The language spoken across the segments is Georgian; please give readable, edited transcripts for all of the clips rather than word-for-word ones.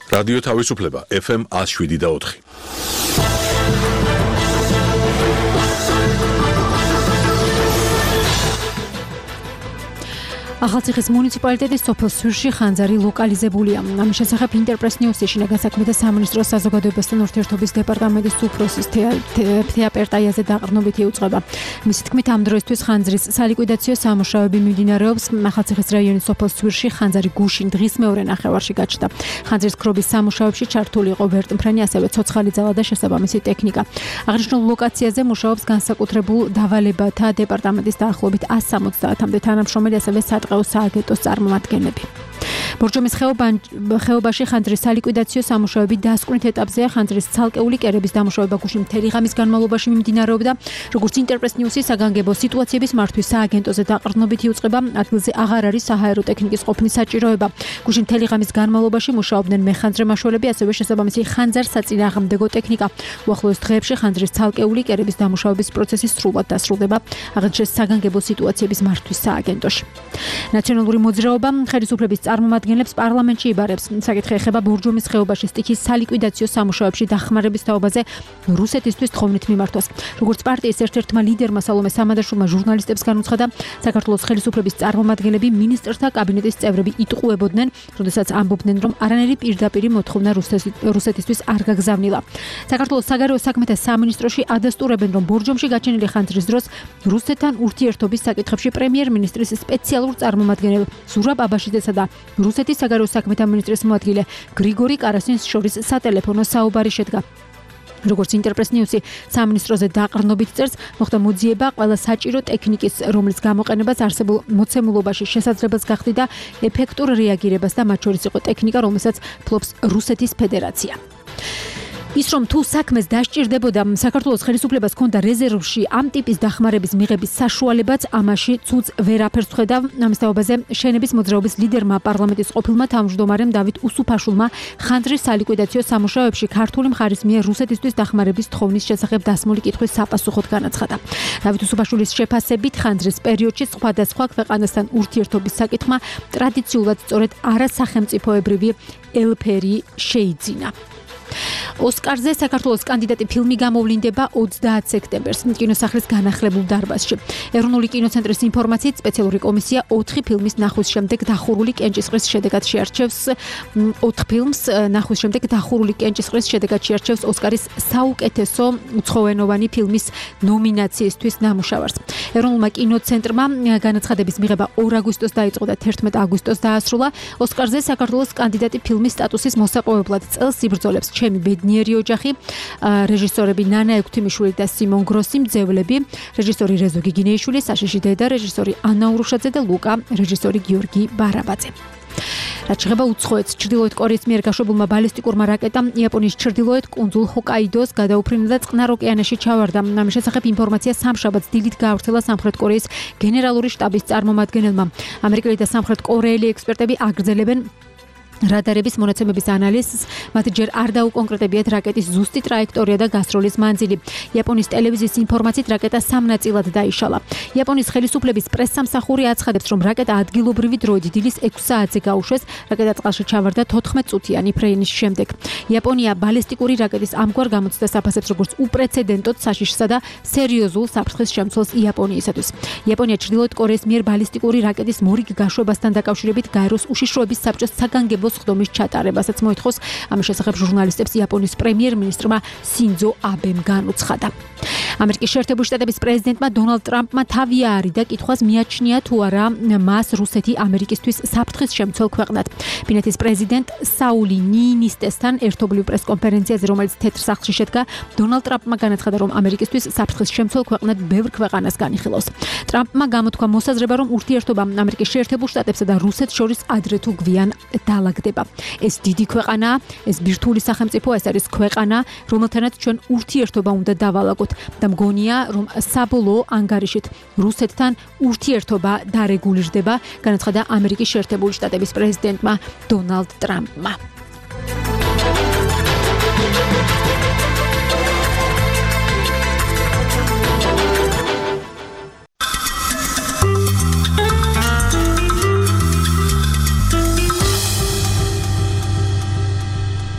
რადიო თავისუფლება FM 107.4. ახალციხის მუნიციპალიტეტის სოფელ სვირში ხანძარი ლოკალიზებულია. ამის შესახებ ინტერპრეს ნიუსი შინაგან საქმეთა სამინისტროს საზოგადოებასთან ურთიერთობის დეპარტამენტის უფროსის თეა პერტაიაზე დაყრდნობით იუწყება. მისი თქმით, ამ დროისთვის ხანძრის სალიკვიდაციო სამუშაოები მიმდინარეობს. ახალციხის რაიონის სოფელ სვირში ხანძარი გუშინ დღის მეორე ნახევარში გაჩნდა. ხანძრის ქრობის სამუშაოებში ჩართული იყო ვერტმფრენი, ასევე ცოცხალი ძალა და შესაბამისი ტექნიკა. აღნიშნულ ლოკაციაზე მუშაობს განსაკუთრებულ დავალებათა დეპარტამენტის დაახლოებით 170-მდე თანამშრომელი, ასევე სააგენტოს წარმომადგენლები. ბორჯომის ხეობაში ხანძრის სალიკვიდაციო სამუშაოები დასკვნით ეტაპზეა. ხანძრის ცალკეული კერების დამუშავება გუშინ მთელი ღამის განმავლობაში მიმდინარეობდა. როგორც ინტერპრეს ნიუსი საგანგებო სიტუაციების მართვის სააგენტოზე დაყრდნობით იუწყება. ადგილზე აღარ არის საჰაერო ტექნიკის ყოფნის საჭიროება. გუშინ მთელი ღამის განმავლობაში მუშაობდნენ მეხანძრე მაშველები, ასევე შესაბამისი ხანძარ-საწინააღმდეგო ტექნიკა. უახლოეს დღეებში ხანძრის ცალკეული კერების დამუშავების პროცესი სრულად დასრულდება. აღნიშნეს საგანგებო სიტუაციების მართვის სააგენტოში. ნაციონალური მოძრაობა ხელისუფლების წარმომადგენლებს პარლამენტში იბარებს. საკითხი ეხება ბორჯომის ხეობაში სტიქის სალიკვიდაციო სამუშაოებში დახმარების თაობაზე რუსეთისთვის თხოვნით მიმართვას. როგორც პარტიის ერთ-ერთმა ლიდერმა სალომე სამადაშვილმა ჟურნალისტებს განუცხადა, საქართველოს ხელისუფლების წარმომადგენლები მინისტრთა კაბინეტის წევრები იტყუებოდნენ, როდესაც ამბობდნენ, რომ არანაირი პირდაპირი მოთხოვნა რუსეთისთვის არ გაგზავნილა. საქართველოს საგარეო საქმეთა სამინისტროში ადასტურებენ, რომ ბორჯომში გაჩენილი ხანძრის დროს რუსეთთან ურთიერთობის საკითხებში პრემიერ-მინისტრის სპეციალურ წარმომადგენელ ზურაბ აბაშიძესა და რუსეთის საგარეო საქმეთა მინისტრის მოადგილე გრიგორი კარასინს შორის სატელეფონო საუბარი შედგა. როგორც ინტერპრეს ნიუსი სამინისტროზე დაყრდნობით წერს, მოხდა მოძიება ყველა საჭირო ტექნიკის, რომლის გამოყენებას არსებულ მოცემულობაში შესაძლებელს გახდი და ეფექტურ რეაგირებას და მათ შორის იყო ტექნიკა, რომელსაც ფლობს რუსეთის ფედერაცია. ის რომ თუ საქმეს დასჭირდებოდა საქართველოს ხელისუფლებას ჰქონდა რეზერვში ამ ტიპის დახმარების მიღების საშუალებაც, ამაში ცუდს ვერაფერს ვხედავ. ამის თაობაზე შენების მოძრაობის ლიდერმა პარლამენტის ყოფილმა თავმჯდომარემ დავით უსუფაშვილმა ხანძრის სალიკვიდაციო სამუშაოებში ქართული მხარის მიერ რუსეთისთვის დახმარების თხოვნის შესახებ დასმული კითხვის საპასუხოდ განაცხადა. დავით უსუფაშვილის შეფასებით ხანძრის პერიოდში სხვადასხვა ქვეყანასთან ურთიერთობის საკითხმა ტრადიციულად სწორედ არასახელმწიფოებრივი ელფერი შეიძინა. ოსკარზე საქართველოს კანდიდატი ფილმი გამოვლინდება 20 სექტემბერს კინოსახლის განახლებულ დარბაზში. ეროვნული კინოცენტრის ინფორმაციით, სპეციალური კომისია 4 ფილმის ნახვის შემდეგ დახურული კენჭისყრის შედეგად შეარჩევს ოსკარის საუკეთესო უცხოენოვანი ფილმის ნომინაციისთვის ნამუშევარს. ეროვნულმა კინოცენტრმა განაცხადების მიღება 2 აგვისტოს დაიწყო და 11 აგვისტოს დაასრულა. ოსკარზე საქართველოს კანდიდატი ფილმის სტატუსის მოსაპოვებლად წელს იბრძოლებს ჩემი ბედნიერი ოჯახი, რეჟისორები ნანა ექვთიმიშვილი და სიმონ გროსი, მძევლები, რეჟისორი რეზო გიგინეიშვილი, საშიში დედა, რეჟისორი ანა ურუშაძე და ლუკა, რეჟისორი გიორგი ბარაბაძე. რაც შეეხება უცხოეთს, ჩრდილოეთ კორეის მიერ გაშვებულმა ბალისტიკურმა რაკეტამ იაპონიის ჩრდილოეთ კუნძულ ჰოკაიდოს გადაუფრინა და წყნარ ოკეანეში ჩავარდა. ამის შესახებ ინფორმაცია სამშაბათს დილით გაავრცელა სამხრეთ კორეის გენერალური შტაბის წარმომადგენელმა. ამერიკელი და სამხრეთ კორეელი ექსპერტები აგრძელებენ რადარების მონაცემების ანალიზს, მათ ჯერ არ დაუკონკრეტებიათ რაკეტის ზუსტი ტრაექტორია და გასროლის მანძილი. იაპონიის ტელევიზიის ინფორმაციით რაკეტა 3 ნაწილად დაიშალა. იაპონიის ხელისუფლების პრესსამსახური აცხადებს, რომ რაკეტა ადგილობრივი დროით დილის 6 საათზე გაუშვეს, რაკეტა წყალში ჩავარდა 14 წუთიანი ფრენის შემდეგ. იაპონია ბალისტიკური რაკეტის ამგვარ გამოცდას აფასებს როგორც უპრეცედენტოდ საშიშსა და სერიოზულ საფრთხეს შემცველს იაპონიისათვის. იაპონია ჩრდილოეთ კორეის მიერ ბალისტიკური რაკეტის მორიგ გაშვებასთან დაკავშირებით გაეროს უშიშროების საბჭოს საგანგებო ხდომის ჩატარებასაც მოითხოვს. ამის შესახებ ჟურნალისტებს იაპონიის პრემიერ-მინისტრმა სინძო აბემ განუცხადა. ამერიკის შეერთებული შტატების პრეზიდენტმა დონალდ ტრამპმა თავი აარიდა კითხვას მიაჩნია თუ არა მას რუსეთი ამერიკისთვის საფრთხის შემცველ ქვეყნად. ფინეთის პრეზიდენტ საული ნიინისტესთან ერთობლივ პრესკონფერენციაზე, რომელიც თეთრ სახლში შედგა, დონალდ ტრამპმა განაცხადა, რომ ამერიკისთვის საფრთხის შემცველ ქვეყნად ბევრ ქვეყანას განიხილავს. ტრამპმა გამოთქვა მოსაზრება, რომ ურთიერთობა ამერიკის შეერთებულ შტატებსა და რუსეთს შორის ადრე თუ გვიან დალაგდება. ეს დიდი ქვეყანაა, ეს ბირთვული სახელმწიფო, ეს არის ქვეყანა, რომელთანაც ჩვენ ურთიერთობა უნდა დავალაგოთ და მგონია, რომ საბოლოო ანგარიშით რუსეთთან ურთიერთობა დარეგულირდება, განაცხადა ამერიკის შეერთებული შტატების პრეზიდენტმა დონალდ ტრამპმა.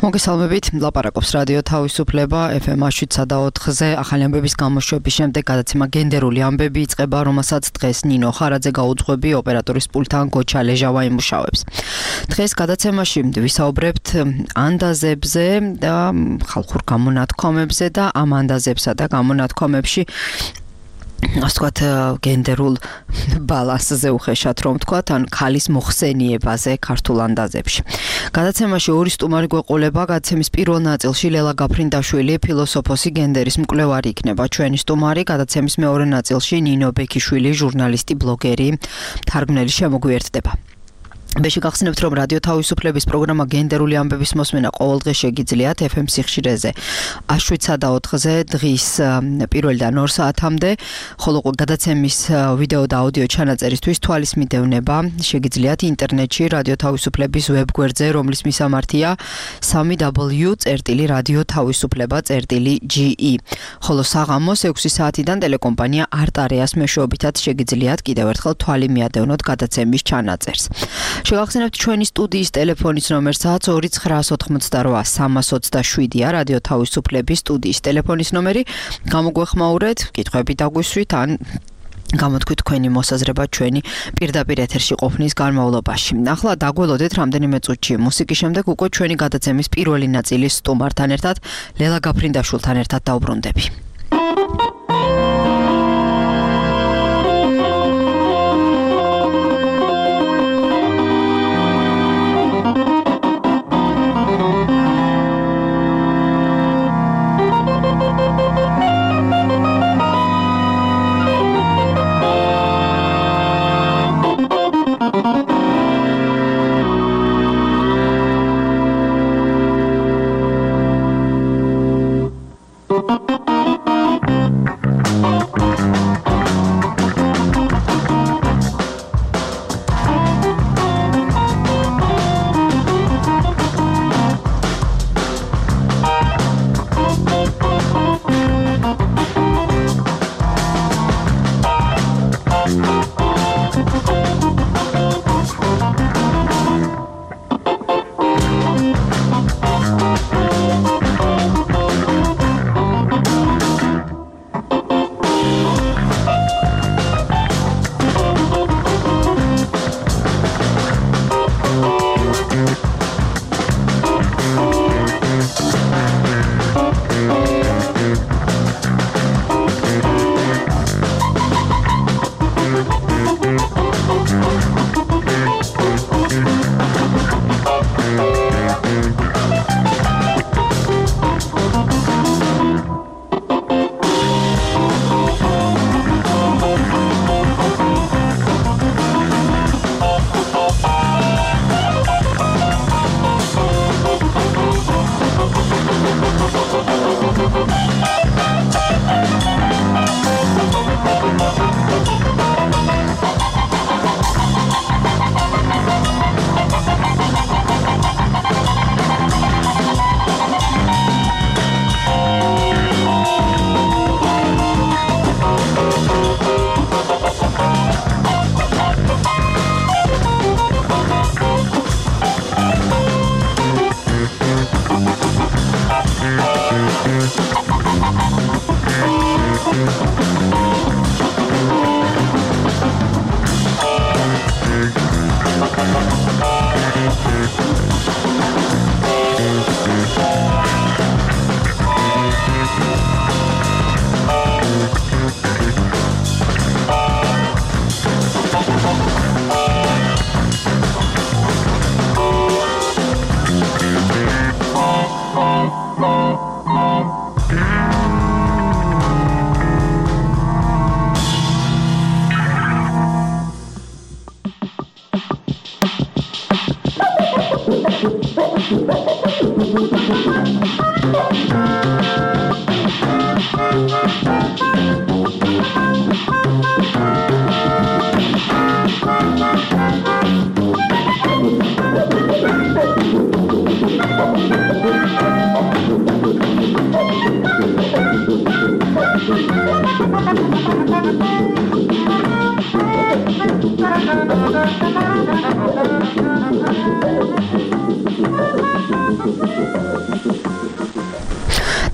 მოგესალმებით, ლაპარაკობს რადიო თავისუფლება FM 7.4-ზე. ახალი ამბების გამოშვების შემდეგ გადაცემა გენდერული ამბები იწყება, რომელსაც დღეს ნინო ხარაძე გაუძღვები ოპერატორის პულტთან გოჩა ლეჟავა იმუშავებს. დღეს გადაცემაში ვისაუბრებთ ანდაზებზე და ხალხურ გამონათქვამებზე და ამ ანდაზებსა და გამონათქვამებში ასვათ გენდერულ ბალანსზე უხეშად რომ ვთქვათ, ან ქალის მოხსენიებაზე ქართულ ანდაზებში. გადაცემაში ორი სტუმარი გვეყოლება. გადაცემის პირველ ნაწილში ლელა გაფრინდაშვილი, ფილოსოფოსი, გენდერის მკვლევარი იქნება ჩვენი სტუმარი. გადაცემის მეორე ნაწილში ნინო ბექიშვილი, ჟურნალისტი, ბლოგერი, თარგმნელი შემოგვიერთდება. Beși გახსნებთ რომ რადიო თავისუფლების პროგრამა გენდერული ამბების მოსმენა ყოველდღე შეგიძლიათ FM სიხშირეზე 7.4-ზე დღის 1-დან 2 საათამდე, ხოლო გადაცემის ვიდეო და აუდიო ჩანაწერისთვის თვალის მიდევნება შეგიძლიათ ინტერნეტში რადიო თავისუფლების ვებგვერდზე, რომლის მისამართია www.radiotavisufleba.ge. ხოლო საღამოს 6 საათიდან ტელეკომპანია არტარეას მეშვეობითაც შეგიძლიათ კიდევ ერთხელ თვალი მიადევნოთ გადაცემის ჩანაწერს. შეგახსენებთ ჩვენი სტუდიის ტელეფონის ნომერსაც 2988327-ია რადიო თავისუფლების სტუდიის ტელეფონის ნომერი. გამოგვეხმაურეთ, კითხვები დაგვისვით ან გამოთქვით თქვენი მოსაზრება ჩვენი პირდაპირ ეთერში ყოფნის განმავლობაში. ახლა დაგველოდეთ რამდენიმე წუთში მუსიკის შემდეგ უკვე ჩვენი გადაცემის პირველი ნაწილის სტუმართან ერთად ლელა გაფრინდაშვილთან ერთად დავბრუნდები.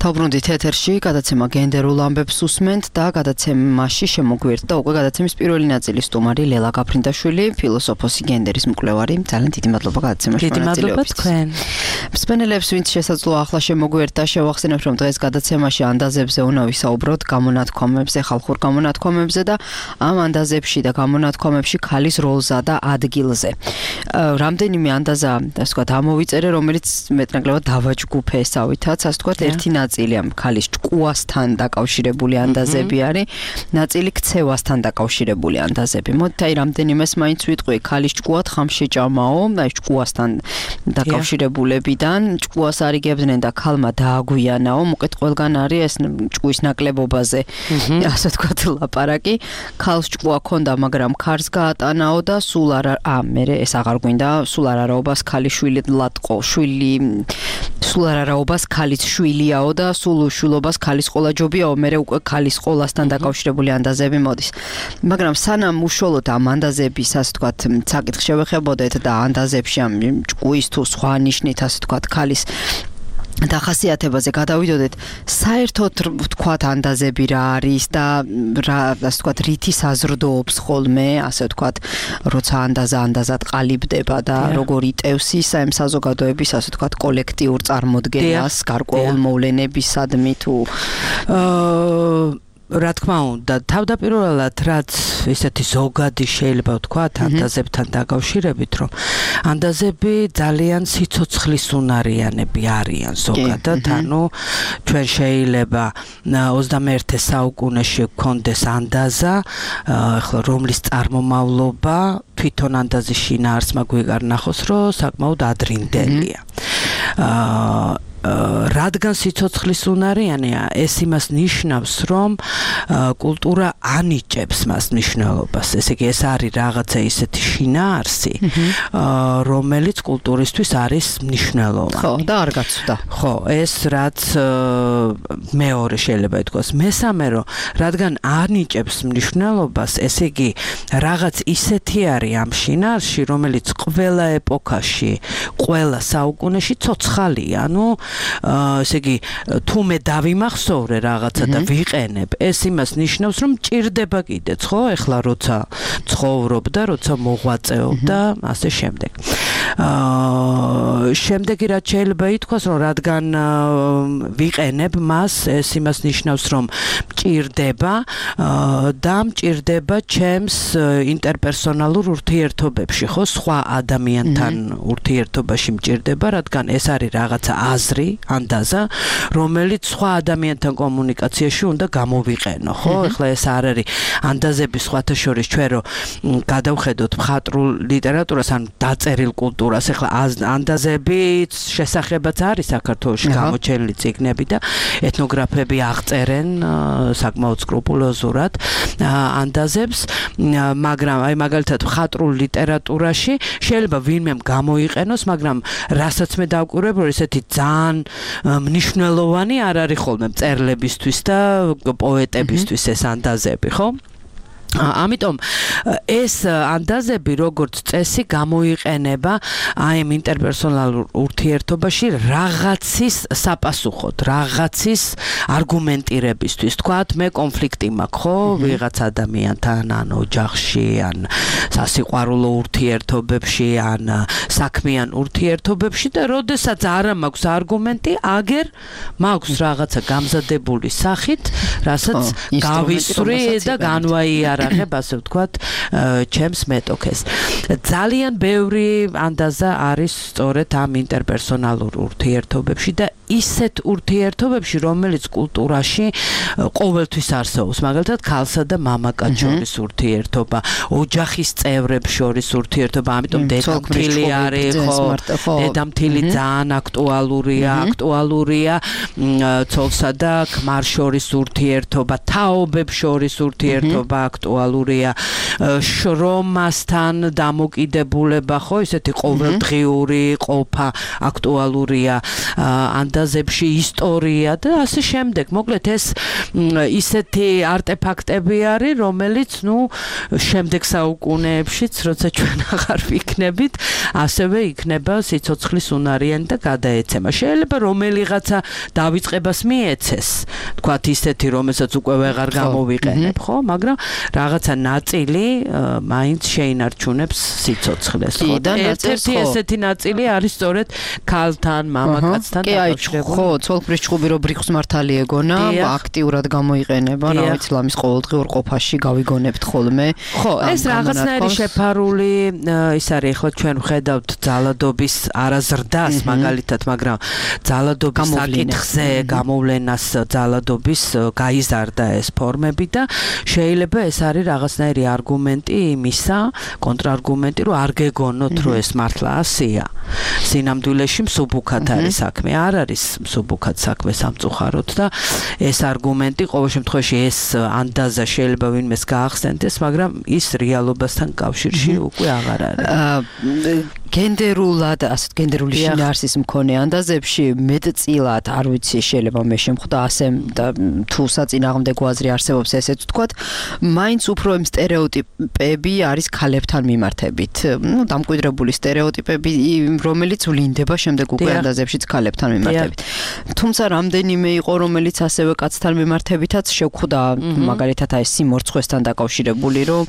დავბრუნდით ეთერში, გადაცემა გენდერულ ამბებს უსმენთ და გადაცემაში შემოგვიერთდა უკვე გადაცემის პირველი ნაწილის სტუმარი ლელა გაფრინდაშვილი, ფილოსოფოსი, გენდერის მკვლევარი. ძალიან დიდი მადლობა გადაცემაში მონაწილეობისთვის. თქვენ. მსმენელებს, ვინც შესაძლოა ახლა შემოგვიერთდა, შევახსენებ, რომ დღეს გადაცემაში ანდაზებზე უნდა ვისაუბროთ, გამონათქვამებზე, ხალხურ გამონათქვამებზე და ამ ანდაზებში და გამონათქვამებში ქალის როლსა და ადგილზე. რამდენიმე ანდაზა, ასე ვთქვათ, ამოვიწერე, რომელიც მეტნაკლებად დავაჯგუფესავითაც, ასე ვთქვათ, ერთი ნაწილი ამ ქალის ჭკუასთან დაკავშირებული ანდაზები არის, ნაწილი ქცევასთან დაკავშირებული ანდაზები. მოდით აი რამდენიმეს მაინც ვიტყვი, ქალის ჭკუა თხამშეჭამაო, აი ჭკუასთან დაკავშირებულებიდან, ჭკუას არიგებდნენ და ქალმა დააგვიანაო, მოკეთ ყველგან არის ეს ჭკუის ნაკლებობაზე, ასე ვთქვათ, ლაპარაკი. ქალს ჭკუა ქონდა, მაგრამ ქარს გაატანაო და სულ არა, მერე ეს აღარ გვინდა, სულ არაობას ქალიშვილი ლატყო, სულ არაობას ქალის შვილიაო და სულ უშვილობას ქალის ყოლა ჯობიაო, მერე უკვე ქალის ყოლასთან დაკავშირებული ანდაზები მოდის. მაგრამ სანამ უშუალოდ ამ ანდაზების, ასე ვთქვათ, საკითხს შევეხებოდეთ და ანდაზებში ამ ჭკუის თუ სხვა ნიშნით, ასე ვთქვათ, ქალის დახასიათებაზე გადავიდოდეთ, საერთოდ ვთქვათ ანდაზები რა არის და რა, ასე ვთქვათ, რითი საზრდოობს ხოლმე, ასე ვთქვათ, როცა ანდაზად ყალიბდება და როგორ იტევს ის ამ საზოგადოების, ასე ვთქვათ, კოლექტიურ წარმოდგენას, გარკვეულ მოვლენებისადმი თუ რა თქმა უნდა, თავდაპირველად რაც ესეთი ზოგადი შეიძლება ვთქვათ ანდაზებთან დაკავშირებით, რომ ანდაზები ძალიან სიცოცხლისუნარიანები არიან ზოგადად, ანუ ჩვენ შეიძლება 21 საუკუნეში გქონდეს ანდაზა, ახლა რომლის წარმომავლობა თვითონ ანდაზის შინაარსმა გვიგარნახოს, რომ საკმაოდ ადრინდელია. რადგან სიცოცხლისუნარიანია, ეს იმას ნიშნავს, რომ კულტურა ანიჭებს მას მნიშვნელობას. ესე იგი, ეს არის რაღაცა ისეთი შინაარსი, რომელიც კულტურისთვის არის მნიშვნელოვანი. ხო, და არ გაცვდა. ხო, ეს რაც მეორე შეიძლება ითქვას. მესამე, რომ რადგან ანიჭებს მნიშვნელობას, ესე იგი, რაღაც ისეთი არის ამ შინაარსში, რომელიც ყველა ეპოქაში, ყველა საუკუნეში ცოცხალია, ანუ ესე იგი, თუ მე დავიმახსოვრე რაღაცა და ვიყენებ, ეს იმას ნიშნავს, რომ მჭირდება კიდეც, ხო? ეხლა როცა ცხოვრობ და როცა მოღვაწეობ და ასე შემდეგ. შემდეგი რაც შეიძლება ითქვას, რომ რადგან ვიყენებ მას, ეს იმას ნიშნავს, რომ მჭირდება და მჭირდება ჩემს ინტერპერსონალურ ურთიერთობებში, ხო? სხვა ადამიანთან ურთიერთობაში მჭირდება, რადგან ეს არის რაღაცა აზრი, ანდაზა, რომელიც სხვა ადამიანთან კომუნიკაციაში უნდა გამოვიყენო, ხო? ეხლა ეს არ არის ანდაზების სხვათა შორის ჩვენ რომ გადავხედოთ მხატვრულ ლიტერატურას, ან დაწერილ კულტურას, ეხლა ანდაზების შესახებაც არის საქართველოში გამოჩენილი წიგნები და ეთნოგრაფები აღწერენ საკმაოდ სკრუპულოზურად ანდაზებს, მაგრამ აი მაგალითად მხატვრულ ლიტერატურაში შეიძლება ვინმემ გამოიყენოს, მაგრამ რასაც მე დავკვირვებ, რომ ესეთი ძალიან მნიშვნელოვანი არ არის ხოლმე მწერლებისთვის და პოეტებისთვის ეს ანდაზები, ხო? ამიტომ ეს ანდაზები როგორც წესი გამოიყენება აი ამ ინტერპერსონალურ ურთიერთობაში რაღაცის საპასუხოდ, რაღაცის არგუმენტირებისთვის. თქვათ, მე კონფლიქტი მაქვს, ხო, ვიღაც ადამიანთან, ან ოჯახში, ან სასიყვარულო ურთიერთობებში, ან საქმიან ურთიერთობებში და როდესაც არა მაქვს არგუმენტი, აგერ მაქვს რაღაცა გამზადებული სახით, რასაც გავისვრი და განვაიარაღებ, ასე ვთქვათ, ჩემს მეტოქეს. ძალიან ბევრი ანდაზა არის სწორედ ამ ინტერპერსონალურ ურთიერთობებში და ისეთ ურთიერთობებში, რომელიც კულტურაში ყოველთვის არსებობს, მაგალითად, ქალსა და მამაკაც შორის ურთიერთობა, ოჯახის წევრებს შორის ურთიერთობა, ამიტომ დედამთილი არის, ხო, დედამთილი ძალიან აქტუალურია, ცოლსა და ქმარ შორის ურთიერთობა, თაობებს შორის ურთიერთობა აქტუალურია, შრომასთან დამოკიდებულება, ხო, ისეთი ყოველდღიური ყოფა აქტუალურია. ანდაზებში ისტორია და ასე შემდეგ. მოკლედ ეს ისეთი არტეფაქტები არის, რომელიც შემდეგ საუკუნეებშიც, როცა ჩვენ აღარ ვიქნებით, ასევე იქნება სიცოცხლის უნარიანი და გადაეცემა. შეიძლება რომელიღაცა დავიწყებას მიეცეს, თქვათ ისეთი, რომელსაც უკვე ვეღარ გამოვიყენებ, ხო? მაგრამ რაღაცა ნაწილი მაინც შეინარჩუნებს სიცოცხლეს, ხო? და ერთ-ერთი ესეთი ნაწილი არის სწორედ ქალთან, მამაკაცთან დაკავშირებული. ხო, ცოლქმრის ჭუბი რო ბრიხს მართალი ეგონა, აქტიურად გამოიყენება, რა ვიცი, ლამის ყოველდღიურ ყოფაში გავიგონებთ ხოლმე. ხო, ეს რაღაცნაირი შეფარული ის არის, ხო, ჩვენ ვხედავთ ძალადობის არაზრდას მაგალითად, მაგრამ ძალადობის საკითხზე გამოვლენას ძალადობის გაიზარდა ეს ფორმები და შეიძლება ეს არის რაღაცნაირი არგუმენტი იმისა, კონტრარგუმენტი, რომ არ გეგონოთ, რომ ეს მართლა ასია. სინამდვილეში მსუბუქად არის საქმე, არ არის მსუბუქად საქმე სამწუხაროდ და ეს არგუმენტი ყოველ შემთხვევაში ეს ანდაზა შეიძლება ვინმეს გაახსენდეს, მაგრამ ის რეალობასთან კავშირში უკვე აღარ არის. გენდერულად, ასეთ გენდერული შინაარსის მქონე ანდაზებში მეტწილად, არ ვიცი, შეიძლება მე შემხვდა ასე და თუ საწინააღმდეგო აზრი არსებობს ესეც ვთქვათ, მაინც უფრო იმ სტერეოტიპები არის ქალებთან მიმართებით. დამკვიდრებული სტერეოტიპები, რომელიც ვლინდება შემდეგ უკვე ანდაზებშიც ქალებთან მიმართებით. თუმცა რამდენიმე იყო, რომელიც ასევე კაცთან მიმართებითაც შევხვდა, მაგალითად აი სიმორცხვესთან დაკავშირებული, რომ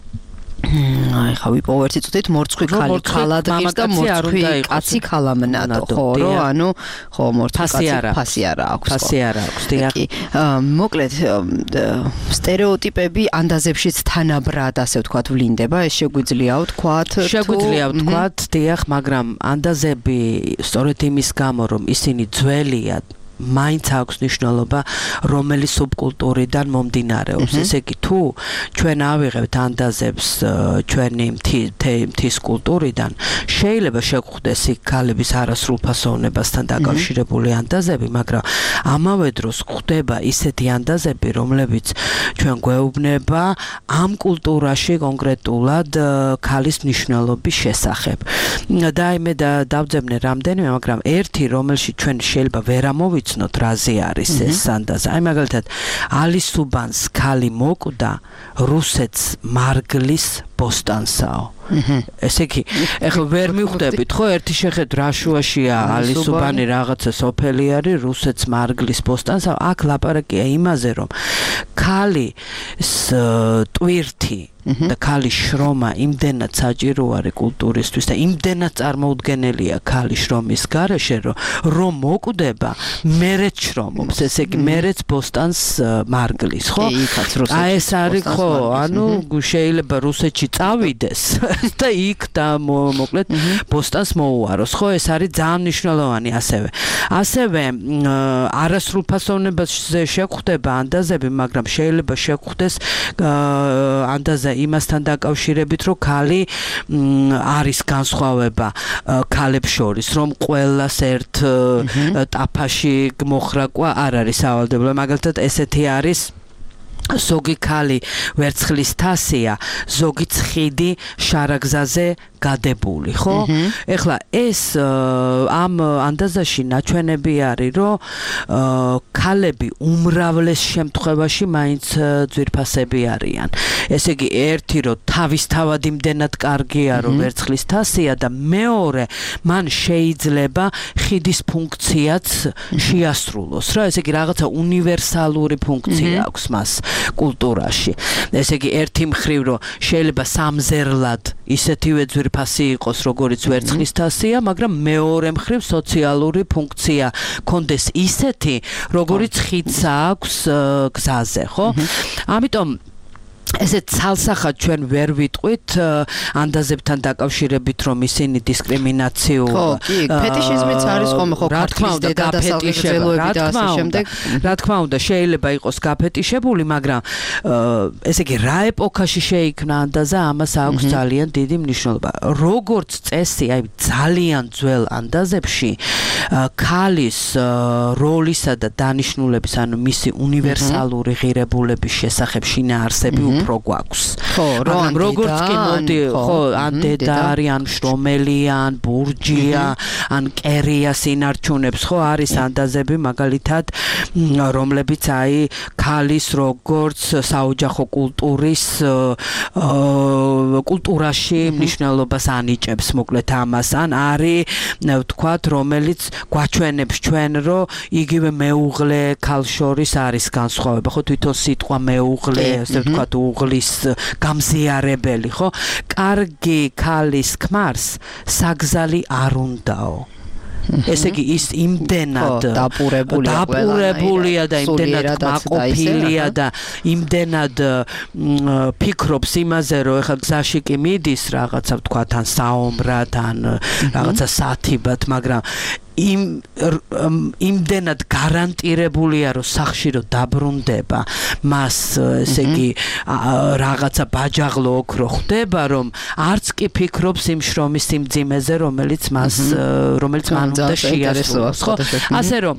ხა ვიპოვერცი წუთით მორცხვი ქალი ქალადღირს და მორცხვი კაცი ქალამნადო, ხო, რომ ანუ ხო მორცხვი კაცი ფასი არა აქვს. ფასი არა აქვს, დიახ. მოკლედ სტერეოტიპები ანდაზებშიც თანაბრად ასე ვთქვათ ვლინდება, ეს შეგვიძლია ვთქვათ. შეგვიძლია ვთქვათ, დიახ, მაგრამ ანდაზები სწორედ იმის გამო, რომ ისინი ძველია მაინც აქვს ნიშნულობა რომელი სუბკულტურიდან მომდინარეობს. ესე იგი თუ ჩვენ ავიღებთ ანდაზებს ჩვენი მთის კულტურიდან, შეიძლება შეგვხვდეს იქ ქალების არასრულფასოვნებასთან დაკავშირებული ანდაზები, მაგრამ ამავე დროს გვხვდება ისეთი ანდაზები, რომლებიც ჩვენ გვეუბნება ამ კულტურაში კონკრეტულად ქალის მნიშვნელობის შესახებ. და მე დავძებნე რამდენიმე, მაგრამ ერთი, რომელშიც ჩვენ შეიძლება ვერ ამოვიცნოთ რაზე არის ეს ანდაზა. აი მაგალითად, ალისუბანს ქალი მოკვდა რუსეთს მარგლის ბოსტანსაო. ესე იგი, ეხლა ვერ მივხვდებით, ხო, ერთი შეხედ რა შუაშია ალისუბანი რაღაცა სოფელი არის, რუსეთს მარგლის ბოსტანსაო. აქ ლაპარაკია იმაზე, რომ ქალის ტვირთი და ქალის შრომა იმდენად საჭირო არის კულტურისთვის და იმდენად წარმოუდგენელია ქალის შრომის გარეშე, რომ მოკვდება, მერეც შრომობს, ესე იგი, მერეც ბოსტანს მარგლის, ხო? აი ეს არის, ხო, ანუ შეიძლება რუსეთში წავიდეს და იქ და მოკლედ ბოსტანს მოუაროს, ხო? ეს არის ძალიან მნიშვნელოვანი ასევე. ასევე არასრულფასოვნებაზე შეგვხვდება ანდაზები, მაგრამ შეიძლება შეგვხვდეს ანდაზა იმასთან დაკავშირებით, რომ ქალი არის განსხვავება ქალებს შორის, რომ ყველას ერთ ტაფაში მოხრაკვა არ არის სავალდებულო. მაგალითად, ესეთი არის ზოგი ქალი ვერცხლის თასია, ზოგი ცხიდი შარაგზაზე გადებული, ხო? ეხლა ეს ამ ანდაზაში ნაჩვენები არის, რომ ქალები უმრავლეს შემთხვევაში მაინც ძვირფასები არიან. ესე იგი, ერთი რომ თავისთავად იმდენად კარგია, რომ ვერცხლის თასია და მეორე, მან შეიძლება ხიდის ფუნქციაც შეასრულოს, რა, ესე იგი, რაღაცა უნივერსალური ფუნქცია აქვს მას კულტურაში. ესე იგი, ერთი მხრივ რომ შეიძლება სამზერლად ისეთივე ძვირფასი იყოს, როგორც ვერცხლის თასია, მაგრამ მეორე მხრივ სოციალური ფუნქცია კონდეს ისეთი, როგორც ხიდს აქვს გზაზე, ხო? ამიტომ ესე ცალსახად ჩვენ ვერ ვიტყვით ანდაზებთან დაკავშირებით, რომ ისინი დისკრიმინაციულ ფეტიშიზმიც არის ხოლმე, ხო, ქართლის დედა და სალღებელოები და ასე შემდეგ. რა თქმა უნდა, შეიძლება იყოს გაფეტიშებული, მაგრამ ესე იგი, რა ეპოქაში შეიქმნა ანდაზა, ამას აქვს ძალიან დიდი მნიშვნელობა. როგორც წესი, აი ძალიან ძველ ანდაზებში ქალის როლისა და დანიშნულების, ანუ მისი უნივერსალური ღირებულების შესახებ შინაარსები უფრო გვაქვს. როგორც კი მოდი, ხო, ან დედა არის, ან შრომელი, ან ბურჯია, ან კერია სინარჩუნებს, ხო, არის ანდაზები მაგალითად, რომლებიც აი ქალის როგორც საოჯახო კულტურაში მნიშვნელობას ანიჭებს, მოკლედ ამას, ან არის ვთქვათ, რომელიც გვაჩვენებს ჩვენ, რომ იგივე მეუღლე ქალს შორის არის განსხვავება, ხო, თვითონ სიტყვა მეუღლე, ასე ვთქვათ, უღლის გამზიარებელი, ხო? კარგი ქალის ქმარს საგზალი არ უნდაო. ესე იგი ის იმდენად დაპურებულია და იმდენად მაყოფილია და იმდენად ფიქრობს იმაზე, რომ ეხლა გზაში კი მიდის რაღაცა ვთქვათ, ან საომრად, ან რაღაცა სათიბად, მაგრამ იმდენად გარანტირებულია, რომ სახში რომ დაბრუნდება, მას ესე იგი რაღაცა ბაჯაღლო ოქრო ხდება, რომ არც კი ფიქრობს იმ შრომის სიმძიმეზე, რომელიც მან უნდა შეასრულოს, ხო? ასე რომ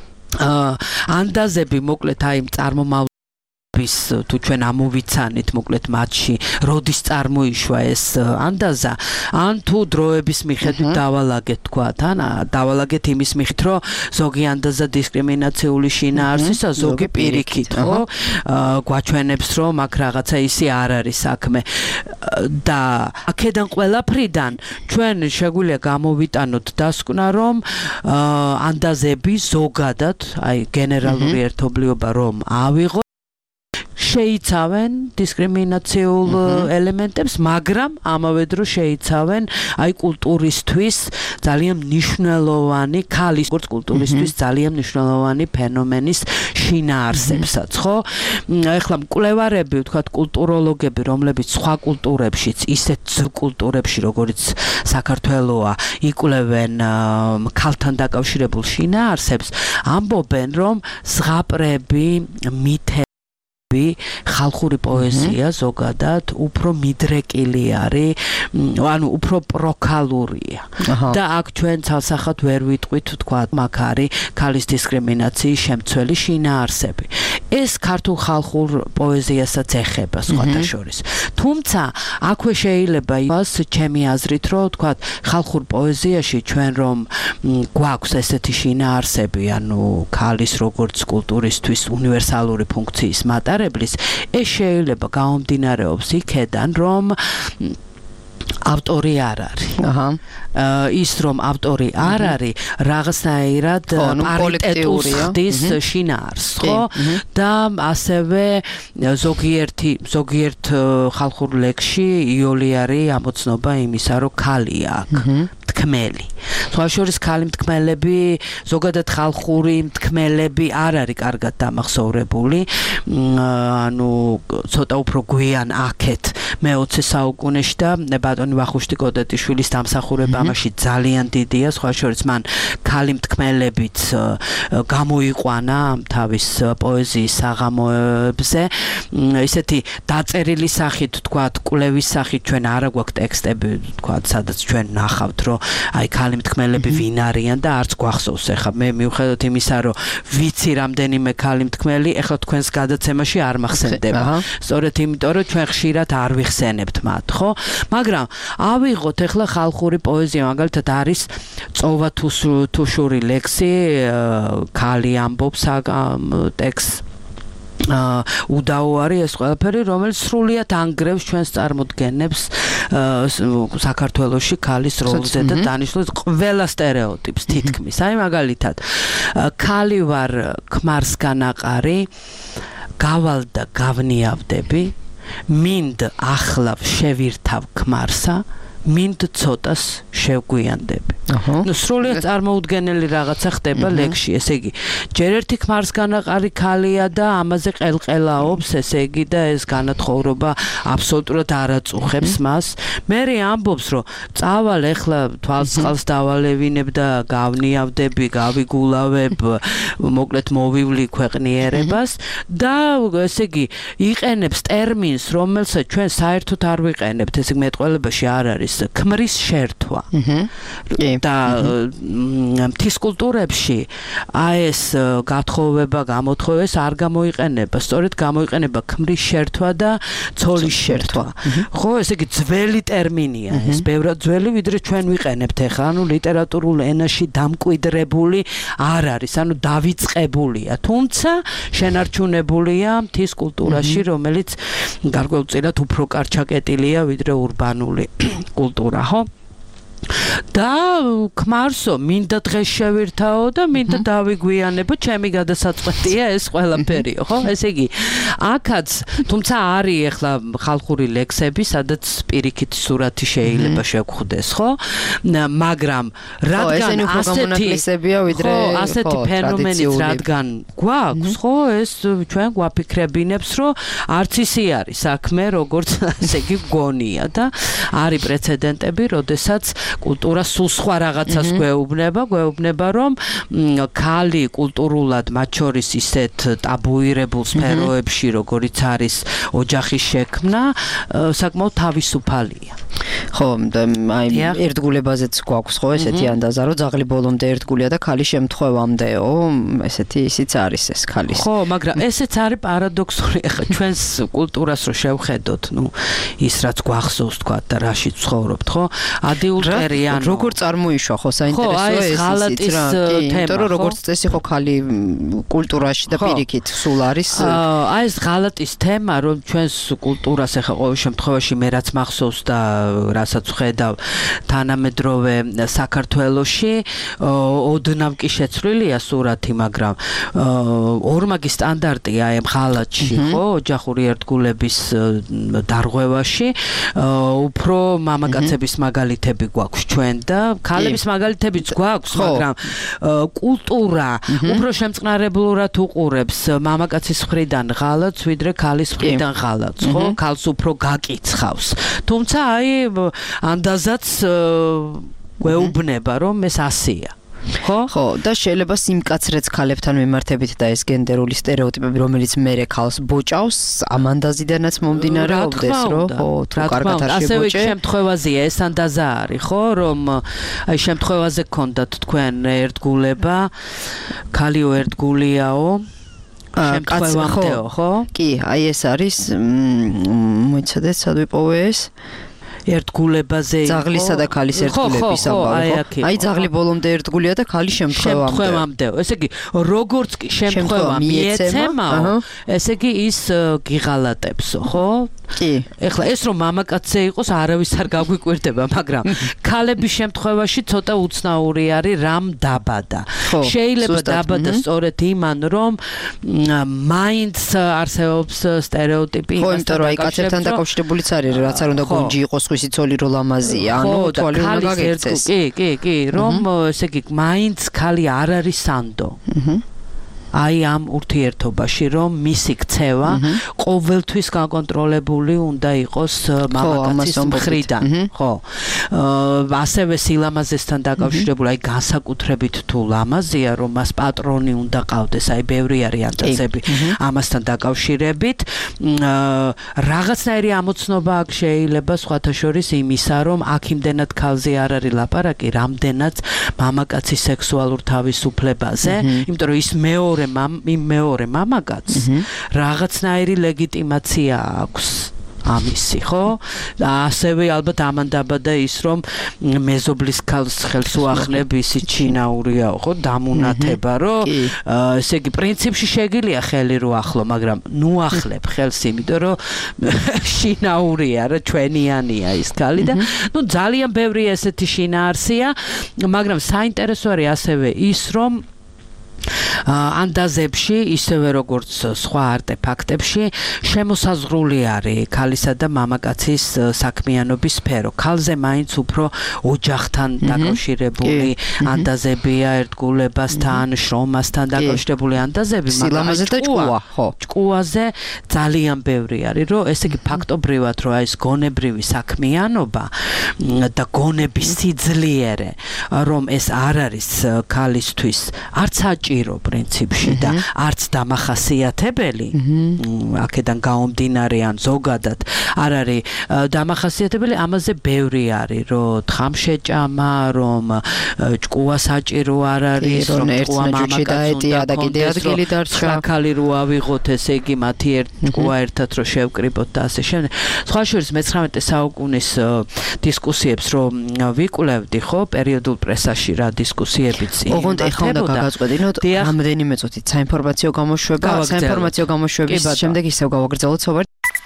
ანდაზები მოკლედ აი წარმომავლობის თუ ჩვენ ამოვიცანით მოკლედ მათში როდის წარმოიშვა ეს ანდაზა, ან თუ დროების მიხედვით დავალაგეთ თქვათ, ან დავალაგეთ იმის მიხედვით, რომ ზოგი ანდაზა დისკრიმინაციული შინაარსისა, ზოგი პირიქით, ხო? გვაჩვენებს, რომ აქ რაღაცა ისი არ არის საქმე. და აქედან ყველაფრიდან ჩვენ შეგვიძლია გამოვიტანოთ დასკვნა, რომ ანდაზები ზოგადად, აი გენერალური ერთობლიობა რომ ავიღოთ, შეიცავენ დისკრიმინაციულ ელემენტებს, მაგრამ ამავე დროს შეიცავენ აი კულტურისთვის ძალიან მნიშვნელოვანი, ქალის კულტურისთვის ძალიან მნიშვნელოვანი ფენომენის შინაარსებსაც, ხო? ეხლა მკვლევარები, ვთქვათ, კულტუროლოგები, რომლებიც სხვა კულტურებშიც, ისეთ კულტურებში, როგორც საქართველოა, იკვლევენ ქალთან დაკავშირებულ შინაარსებს, ამბობენ, რომ ზღაპრები, მითები, ხალხური პოეზია ზოგადად უფრო მიდრეკილი არის, ანუ უფრო პროქალურია. და აქ ჩვენ ცალსახად ვერ ვიტყვით, ვთქვათ, მაგ არის ქალის დისკრიმინაციის შემცველი შინაარსები. ეს ქართულ ხალხურ პოეზიასაც ეხება სხვათა შორის. თუმცა აქვე შეიძლება იყოს ჩემი აზრით, რომ ვთქვათ, ხალხურ პოეზიაში ჩვენ რომ გვაქვს ესეთი შინაარსები, ანუ ქალის როგორც კულტურისთვის უნივერსალური ფუნქციის მატარებლის, ეს შეიძლება გამომდინარეობს იქედან, რომ ავტორი არ არის. ის რომ ავტორი არ არის, რაღაცნაირად პარიტეტულს ხდის შინაარსს, ხო? და ასევე ზოგიერთ ხალხურ ლექსში იოლი არის ამოცნობა იმისა, რომ ქალია აქ. მთქმელი. სხვა შორის ქალი მთქმელები, ზოგადად ხალხური მთქმელები არ არის კარგად დამახსოვრებული, ანუ ცოტა უფრო გვიან აქეთ მე-20 საუკუნეში და ბატონი ვახუშტი კოდეტიშვილის დამსახურება ამაში ძალიან დიდია, სხვა შორის მან ქალი მთქმელებიც გამოიყვანა თავის პოეზიის საღამოებზე, ისეთი დაწერილი სახით, თქვათ, კვლევის სახით ჩვენ არ აგვაქვს ტექსტები, თქვათ, სადაც ჩვენ ნახავთ, რომ აი ქალი მთქმელები ვინ არიან და არც გვახსოვს. ეხლა მე მიუხედავად იმისა, რომ ვიცი რამდენიმე ქალი მთქმელი, ეხლა თქვენს გადაცემაში არ მახსენდება. სწორედ იმიტომ, რომ ჩვენ ხშირად არ ვიხსენებთ მათ, ხო? მაგრამ ავიღოთ ეხლა ხალხური პოეზია, მაგალითად არის წოვა თუშური ლექსი, ქალი ამბობს ტექსტს, უდაო არის ეს ყველაფერი, რომელიც სრულიად ანგრევს ჩვენს წარმოდგენებს საქართველოში ქალის როლზე და დანიშნულებს ყველა სტერეოტიპს თითქმის. აი მაგალითად, ქალი ვარ ქმარსგან აყარი, გავალ და გავნიავდები, მინდ ახლავ შევირთავ ქმარსა, მინდ ცოტას შევგვიანდები. ნუ სრულიად წარმოუდგენელი რაღაცა ხდება ლექსში, ესე იგი, ჯერ ერთი ქმარსგან აყარი ქალია და ამაზე ყელყელაობს, ესე იგი, და ეს განათხოვრობა აბსოლუტურად არ აწუხებს მას. მერე ამბობს, რომ წავალ ეხლა თვალსწყალს დავალევინებ და გავნიავდები, გავიგულავებ, მოკლედ მოვივლი ქვეყნიერებას და ესე იგი, იყენებს ტერმინს, რომელსაც ჩვენ საერთოდ არ ვიყენებთ, ესე იგი, მეტყველებაში არ არის ქმრის შერთვა. და მთის კულტურებში ეს გათხოვება, გამოთხოვება ეს არ გამოიყენება, სწორედ გამოიყენება ქმრის შერთვა და ცოლის შერთვა. ხო, ესე იგი ძველი ტერმინია ეს, ბევრად ძველი, ვიდრე ჩვენ ვიყენებთ ახლა, ანუ ლიტერატურულ ენაში დამკვიდრებული არ არის, ანუ დავიწყებულია, თუმცა შენარჩუნებულია მთის კულტურაში, რომელიც გარკვეულწილად უფრო კარჩაკეტილია ვიდრე ურბანული კულტურა, ხო? და ქმარსო, მინდა დღეს შევირთაო და მინდა დავიგვიანებო, ჩემი გადასაწყვეტია ეს ყველაფერიო, ხო? ესე იგი, აქაც, თუმცა არის ახლა ხალხური ლექსები, სადაც პირიქით სურათი შეიძლება შეგხვდეს, ხო? მაგრამ რადგან ასეთი ფენომენიც რადგან გვაქვს, ხო, ეს ჩვენ გვაფიქრებინებს, რომ არც ისი არის საქმე, როგორც ესე იგი გონია და არის პრეცედენტები, როდესაც კულტურა სულ სხვა რაღაცას გვეუბნება, რომ ქალი კულტურულად მათ შორის ისეთ ტაბუირებულ სფეროებში, როგორიც არის ოჯახის შექმნა, საკმაოდ თავისუფალია. ხო, აი ერთგულებაზეც გვაქვს ხო ესეთი ანდაზა, რომ ძაღლი ბოლომდე ერთგულია და ქალი შემთხვევამდეო, ესეთი ისიც არის ეს ქალის. ხო, მაგრამ ესეც არის პარადოქსული, ახლა ჩვენს კულტურას რო შევხედოთ, ის რაც გვახსოვს თქვა და რაში ცხოვრობთ, ხო? ადიულტერიან როგორ წარმოიშვა ხო საინტერესოა ეს ისიც რა, იმიტომ რომ როგორც წესი ხო ქალი კულტურაში და პირიქით სულ არის. აი ეს ღალატის თემა, რომ ჩვენს კულტურას ახლა ყოველ შემთხვევაში მე რაც მახსოვს და რასაც ვხედავ თანამედროვე საქართველოში, ოდნავ კი შეცვლილია სურათი, მაგრამ ორმაგი სტანდარტია აი ღალატში, ხო, ოჯახური ერთგულების დარღვევაში, უფრო მამაკაცების მაგალითები გვაქვს ჩვენ და ქალების მაგალითებიც გვაქვს, მაგრამ კულტურა უფრო შემწყნარებლურად უყურებს მამაკაცის მხრიდან ღალატს, ვიდრე ქალის მხრიდან ღალატს, ხო? ქალს უფრო გაკიცხავს. თუმცა აი ანდაზაც გვეუბნება, რომ ეს ასეა. ხო, და შეიძლება სიმკაცრეც ქალებთან მიმართებით და ეს გენდერული სტერეოტიპები, რომელიც მერე ქალს ბოჭავს, ამანდაზიდანაც მომდინარეობდეს, რომ ხო, თუ კარგად არ შებოჭე. ასევე შემთხვევაზეა ეს ანდაზა არის, ხო, რომ აი შემთხვევაზე გქონდათ თქვენ ერთგულება, ქალიო ერთგულიაო, შემთხვევამდეო, ხო? კი, აი ეს არის, მოიცადეთ, სად ვიპოვე ეს? ერთგულებაზე იყო ძაღლისა და ქალის ერთგულების ამბავი. აი ძაღლი ბოლომდე ერთგულია და ქალი შემთხვევამდე. ესე იგი, როგორც კი შემთხვევა მიეცემაო, ესე იგი ის გიღალატებსო, ხო? კი. ეხლა ეს რომ მამაკაცზე იყოს, არავის არ გაგვიკვირდება, მაგრამ ქალების შემთხვევაში ცოტა უცნაური არის რამ დაბადა. შეიძლება დაბადა სწორედ იმან, რომ მაინც არსებობს სტერეოტიპი იმასთან. ხო, იმიტომ რომ აი კაცებთან დაკავშირებულიც არის, რაც არ უნდა გონჯი იყოს ხვისი ცოლი რო ლამაზია, ანუ თვალი უნდა გაგეცეს. კი, რომ ესე იგი მაინც ქალი არ არის სანდო. აი ამ ურთიერთობაში, რომ მისი ქცევა ყოველთვის გაკონტროლებული უნდა იყოს მამაკაცის მხრიდან, ხო? ასევე სილამაზესთან დაკავშირებული, აი განსაკუთრებით თუ ლამაზია, რომ მას პატრონი უნდა ყავდეს, აი ბევრი არის ანდაზები ამასთან დაკავშირებით. რაღაცნაირი ამოცნობა აქ შეიძლება სხვათა შორის იმისა, რომ აქ იმდენად ქალზე არ არის ლაპარაკი, რამდენად მამაკაცის სექსუალურ თავისუფლებაზე, იმიტომ რომ ის მეორე მამაკაცს რაღაცნაირი ლეგიტიმაცია აქვს ამისი, ხო? ასევე ალბათ ამან დაბადა ის, რომ მეზობლის ქალს ხელს უახნებ, ისი ჩინაურიაო, ხო? დამუნათება, რომ ესე იგი პრინციპში შეგიძლია ხელი რო ახლო, მაგრამ ნუ ახლებ ხელს, იმიტომ რომ შინაურია, რა ჩვენიანია ის ქალი და ნუ ძალიან ბევრი ესეთი შინაარსია, მაგრამ საინტერესო არის ასევე ის, რომ ანდაზებში, ისევე როგორც სხვა არტეფაქტებში, შემოსაზღვრული არის ქალისა და მამაკაცის საქმიანობის სფერო. ქალზე მაინც უფრო ოჯახთან დაკავშირებული ანდაზებია, ერთგულებასთან, შრომასთან დაკავშირებული ანდაზები, მაგრამ ჭკუა, ხო. ჭკუაზე ძალიან ბევრი არის, რომ ესე იგი ფაქტობრივად, რომ ეს გონებრივი საქმიანობა და გონების სიძლიერე, რომ ეს არ არის ქალისთვის, არც საჭირო პრინციპში და არც დამახასიათებელი აქედან გაომდინარე ან ზოგადად არ არის დამახასიათებელი ამაზე ბევრი არის რომ თხამშეჭამა რომ ჭკუა საჭირო არ არის რომ ჭკუა მამაკაცს და კიდე ადგილი დარჩა ხალი რო ავიღოთ ესე იგი მათი ჭკუა ერთად რო შევკრიბოთ და ასე შემდეგ სხვა შორის მე-19 საუკუნის დისკუსიებს რომ ვიკვლევდი ხო პერიოდულ პრესაში რა დისკუსიებიც იყო ოღონდ ეხლა უნდა გაგაწყვეტინოთ რამდენიმე წუთით საინფორმაციო გამოშვება საინფორმაციო გამოშვების შემდეგ ისევ გავაგრძელოთ საუბარი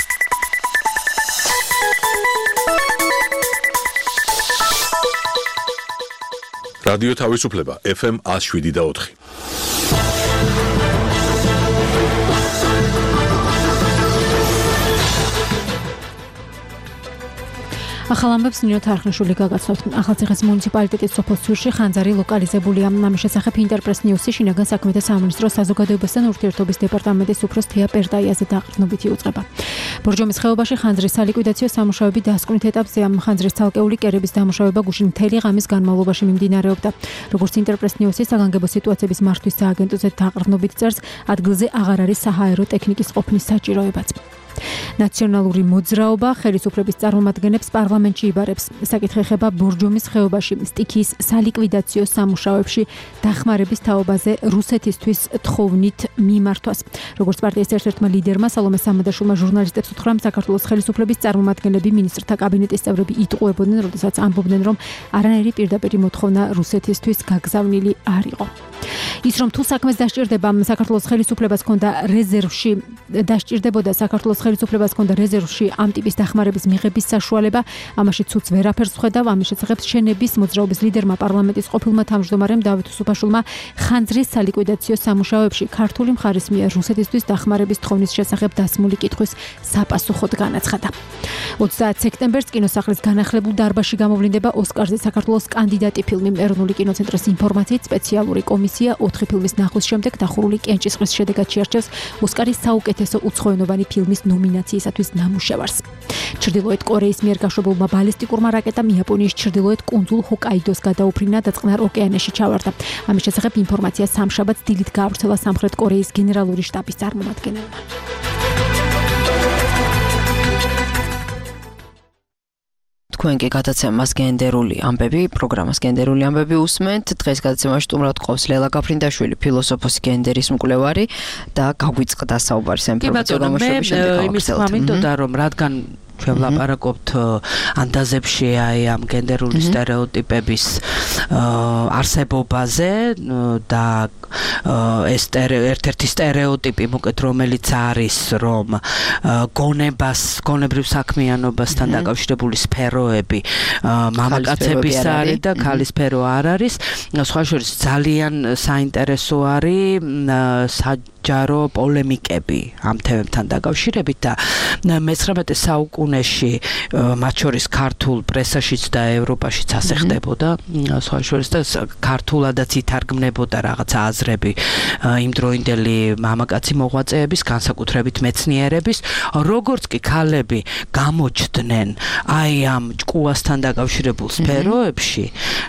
რადიო თავისუფლება FM 107.4 ახალ ამბებს ნინო თარხნიშვილი გაგაცნობთ. ახალციხის მუნიციპალიტეტის სოფელ სვირში ხანძარი ლოკალიზებულია. ამის შესახებ ინტერპრეს ნიუსი შინაგან საქმეთა სამინისტროს საზოგადოებასთან ურთიერთობის დეპარტამენტის უფროს თეა პერტაიაზე დაყრდნობითი უწყება. ბორჯომის ხეობაში ხანძრის სალიკვიდაციო სამუშაოები დასკვნით ეტაპზეა. ხანძრის ცალკეული კერების დამუშავება გუშინ მთელი ღამის განმავლობაში მიმდინარეობდა. როგორც ინტერპრეს ნიუსი საგანგებო სიტუაციების მართვის სააგენტოზე დაყრდნობით წერს, ადგილზე აღარ არის საჰაერო ტექნიკის ყოფნის საჭიროებაც. ნაციონალური მოძრაობა ხელისუფლების წარმომადგენლებს პარლამენტში იბარებს. საკითხი ეხება ბორჯომის ხეობაში სტიქიის სალიკვიდაციო სამუშაოებში დახმარების თაობაზე რუსეთისთვის თხოვნით მიმართვას. როგორც პარტიის ერთ-ერთმა ლიდერმა სალომე სამადაშვილმა ჟურნალისტებს უთხრა, საქართველოს ხელისუფლების წარმომადგენლები მინისტრთა კაბინეტის წევრები იტყუებოდნენ, როდესაც ამბობდნენ, რომ არანაირი პირდაპირი მოთხოვნა რუსეთისთვის გაგზავნილი არ იყო. ის რომ თუ საქმეს დასჭირდება საქართველოს ხელისუფლებას ჰქონდა რეზერვში დასჭირდებოდა საქართველოს ხელისუფლებას ჰქონდა რეზერვში ამ ტიპის დახმარების მიღების საშუალება, ამაში ცუც ვერაფერს ხედავ. ამის შესახებ შენების მოძრაობის ლიდერმა პარლამენტის ყოფილმა თავმჯდომარემ დავით უსუფაშვილმა ხანძრის სალიკვიდაციო სამუშაოებში ქართული მხარის მიერ რუსეთისთვის დახმარების თხოვნის შესახებ დასმული კითხვის საპასუხოდ განაცხადა. 30 სექტემბერს კინოსახლის განახლებულ დარბაზში გამოვლინდება ოსკარზე საქართველოს კანდიდატი ფილმი. ეროვნული კინოცენტრის ინფორმაციით სპეციალური კომისია 4 ფილმის ნახვის შემდეგ დახურული კენჭისყრის შედეგად შეარჩევს ოსკარის საუკეთესო უცხოენოვანი ფილმის ნომინაციისათვის ნამუშევარს. ჩრდილოეთ კორეის მიერ გაშვებულმა ბალისტიკურმა რაკეტამ იაპონიის ჩრდილოეთ კუნძულ ჰოკაიდოს გადაუფრინა და წყნარ ოკეანეში ჩავარდა. ამის შესახებ ინფორმაცია სამშაბათს დილით გაავრცელა სამხრეთ კორეის გენერალური შტაბის წარმომადგენელმა. თქვენ კი გადაცემას გენდერული ამბები, პროგრამას გენდერული ამბები უსმენთ. დღეს გადაცემაში სტუმრად ყავს ლელა გაფრინდაშვილი, ფილოსოფოსი, გენდერის მკვლევარი და გაგვიწყდა საუბარი საინფორმაციო გამოშვების შემდეგ. იმის მინდოდა რომ რადგან ჩვენ ვლაპარაკობთ ანდაზებში აი ამ გენდერული სტერეოტიპების არსებობაზე და ეს ერთ-ერთი სტერეოტიპი მოკეთ რომელიც არის რომ გონებრივ საქმიანობასთან დაკავშირებული სფეროები მამაკაცების არის და ქალის სფერო არ არის. სხვა შორის ძალიან საინტერესო არის ჯარო პოლემიკები ამ თემებთან დაკავშირებით და მე-19 საუკუნეში მათ შორის ქართულ პრესაშიც და ევროპაშიც ასე ხდებოდა სხვა შორის და ქართულადაც ითარგმნებოდა რაღაცა აზრები იმდროინდელი მამაკაცი მოღვაწეების განსაკუთრებით მეცნიერების როგორც კი ქალები გამოჩდნენ აი ამ ჭკუასთან დაკავშირებულ სფეროებში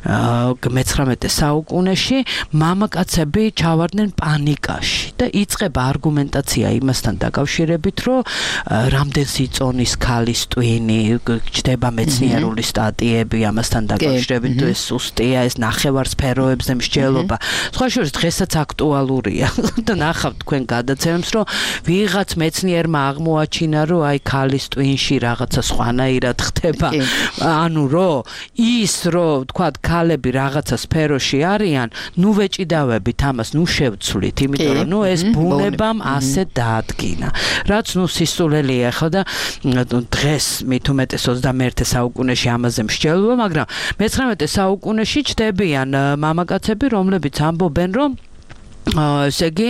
მე-19 საუკუნეში მამაკაცები ჩავარდნენ პანიკაში და იწყება არგუმენტაცია იმასთან დაკავშირებით, რომ რამდენს იწონის ქალის ტვინი, ჩდება მეცნიერული სტატიები ამასთან დაკავშირებით, ეს სუსტია, ეს ნახევარ სფეროებზე მსჯელობა. სხვა შორის დღესაც აქტუალურია და ნახავთ თქვენ გადაცემებს, რომ ვიღაც მეცნიერმა აღმოაჩინა, რომ აი ქალის ტვინში რაღაცა სხვანაირად ხდება. ანუ რომ ის რომ თქვათ ქალები რაღაცა სფეროში არიან, ნუ ვეჭიდავებით ამას, ნუ შევცვლით, იმიტომ რომ ნუ ეს ბუნებამ ასე დაადგინა. რაც ნუ სისულელია ხო და დღეს მით უმეტეს 21 საუკუნეში ამაზე მსჯელობა, მაგრამ მე-19 საუკუნეში ჩდებიან მამაკაცები, რომლებიც ამბობენ, რომ ესე იგი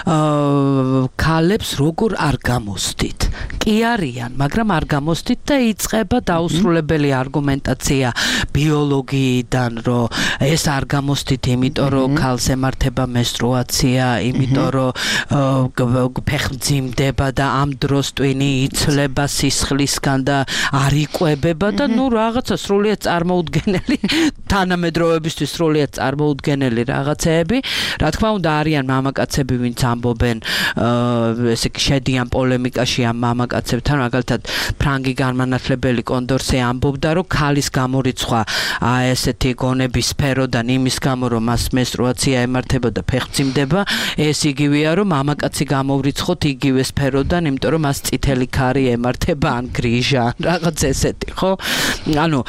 ქალებს როგორ არ გამოსდით. კი არიან, მაგრამ არ გამოსდით და იწყება დაუსრულებელი არგუმენტაცია ბიოლოგიიდან რომ ეს არ გამოსდით, იმიტომ რომ ქალს ემართება მენსტრუაცია, იმიტომ რომ ფეხმძიმდება და ამ დროს ტვინი იცლება სისხლისგან და არ იკვებება და ნუ რაღაცა სრულიად წარმოუდგენელი თანამედროვეებისთვის სრულიად წარმოუდგენელი რაღაცეები. Რა თქმა უნდა არიან მამაკაცები, ვინც ამბობენ, ესე იგი შედიან პოლემიკაში ამ მამაკაცებთან, მაგალითად ფრანგი განმანათლებელი კონდორსე ამბობდა, რომ ქალის გამორიცხვა ესეთი გონების სფეროდან იმის გამო, რომ მას მენსტრუაცია ემართება და ფეხმძიმდება, ეს იგივეა, რომ მამაკაცი გამორიცხოთ იგივე სფეროდან, იმიტომ რომ მას წითელი ქარი ემართება ან გრიჟა, რაღაც ესეთი, ხო? ანუ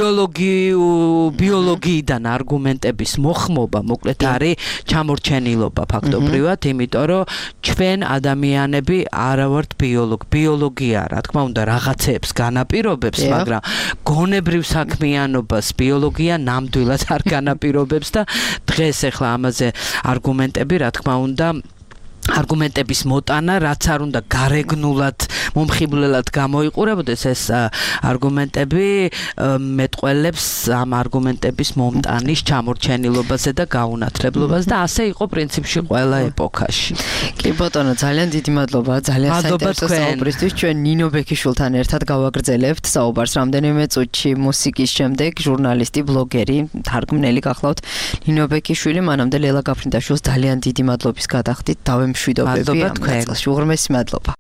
ბიოლოგიიდან არგუმენტების მოხმობა მოკლედ არის ჩამორჩენილობა ფაქტობრივად, იმიტომ რომ ჩვენ ადამიანები არა ვართ ბიოლოგია, რა თქმა უნდა, რაღაცეებს განაპირობებს, მაგრამ გონებრივ საქმიანობას ბიოლოგია ნამდვილად არ განაპირობებს და დღეს ახლა ამაზე არგუმენტები, რა თქმა უნდა, არგუმენტების მოტანა, რაც არ უნდა გარეგნულად მომხიბვლელად გამოიყურებოდეს, ეს არგუმენტები მეტყველებს ამ არგუმენტების მომტანის ჩამორჩენილობაზე და გაუნათლებლობას და ასე იყო პრინციპში ყველა ეპოქაში. კი ბატონო, ძალიან დიდი მადლობა, ძალიან საინტერესო საუბრისთვის. ჩვენ ნინო ბექიშვილთან ერთად გავაგრძელებთ საუბარს რამდენიმე წუთში მუსიკის შემდეგ. ჟურნალისტი, ბლოგერი, თარგმნელი გახლავთ ნინო ბექიშვილი, მანამდე ლელა გაფრინდაშვილს ძალიან დიდი მადლობის გადახდით. მშვიდობები ამ ნაწილში. უღრმესი მადლობა.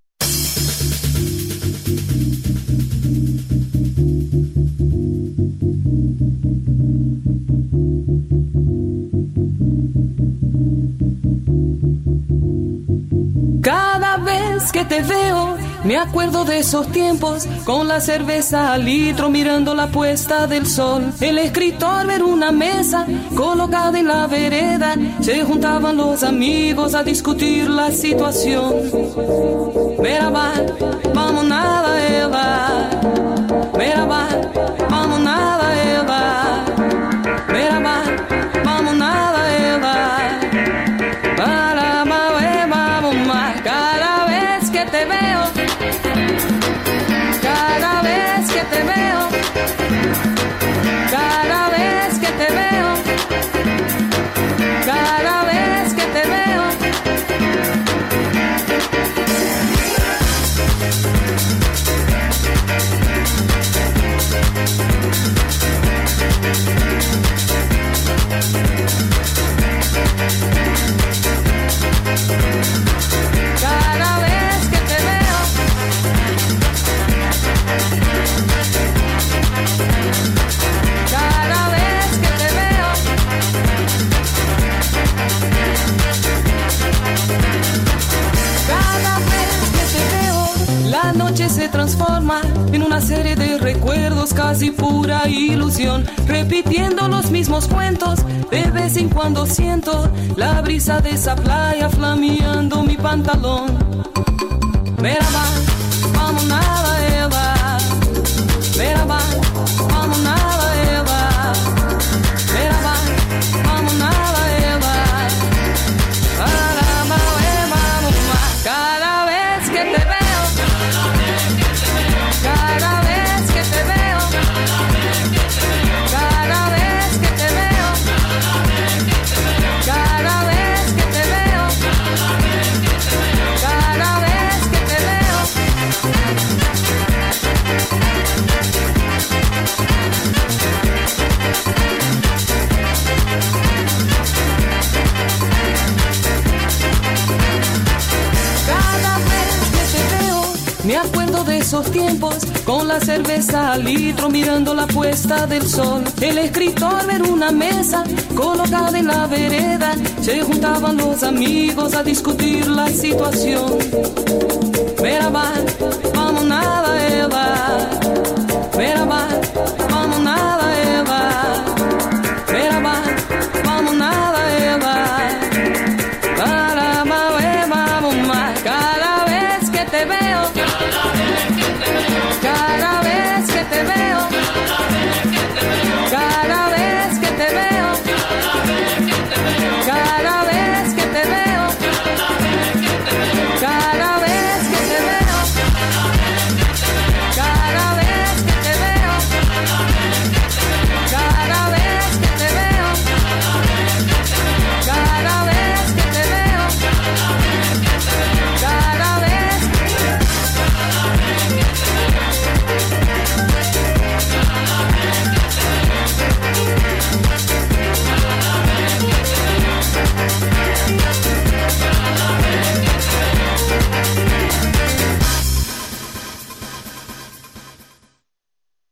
Cada vez que te veo, me acuerdo de esos tiempos, con la cerveza al litro mirando la puesta del sol. El escritor ver una mesa colocada en la vereda, se juntaban los amigos a discutir la situación. Merhaba, vamos nada Eva. Merhaba, vamos nada Eva. Merhaba, vamos nada Eva. Cada vez que te veo, cada vez que te veo, cada vez que te veo, cada vez que te veo. Cada vez que te veo, cada vez que te veo, cada vez que te veo, la noche se transforma en una serie de recuerdos, casi pura ilusión, repitiendo los mismos cuentos. De vez en cuando siento la brisa de esa playa flameando mi pantalón. Merhaba, vamos nada Eva. Merhaba, vamos nada Eva. Merhaba, vamos nada Eva. Cada vez que te veo, cada vez que te veo, cada vez que te veo, cada vez que te veo, cada vez que te veo. Cada vez que te veo, me acuerdo de esos tiempos, con la cerveza al litro mirando la puesta del sol. El escritor ver una mesa colocada en la vereda, se juntaban los amigos a discutir la situación. Merhaba, vamos nada Eva. Merhaba, vamos nada Eva. Merhaba, vamos nada Eva. Cada vez que te veo, cada vez que te veo, cada vez que te veo, cada vez que te veo, cada vez que te veo, cada vez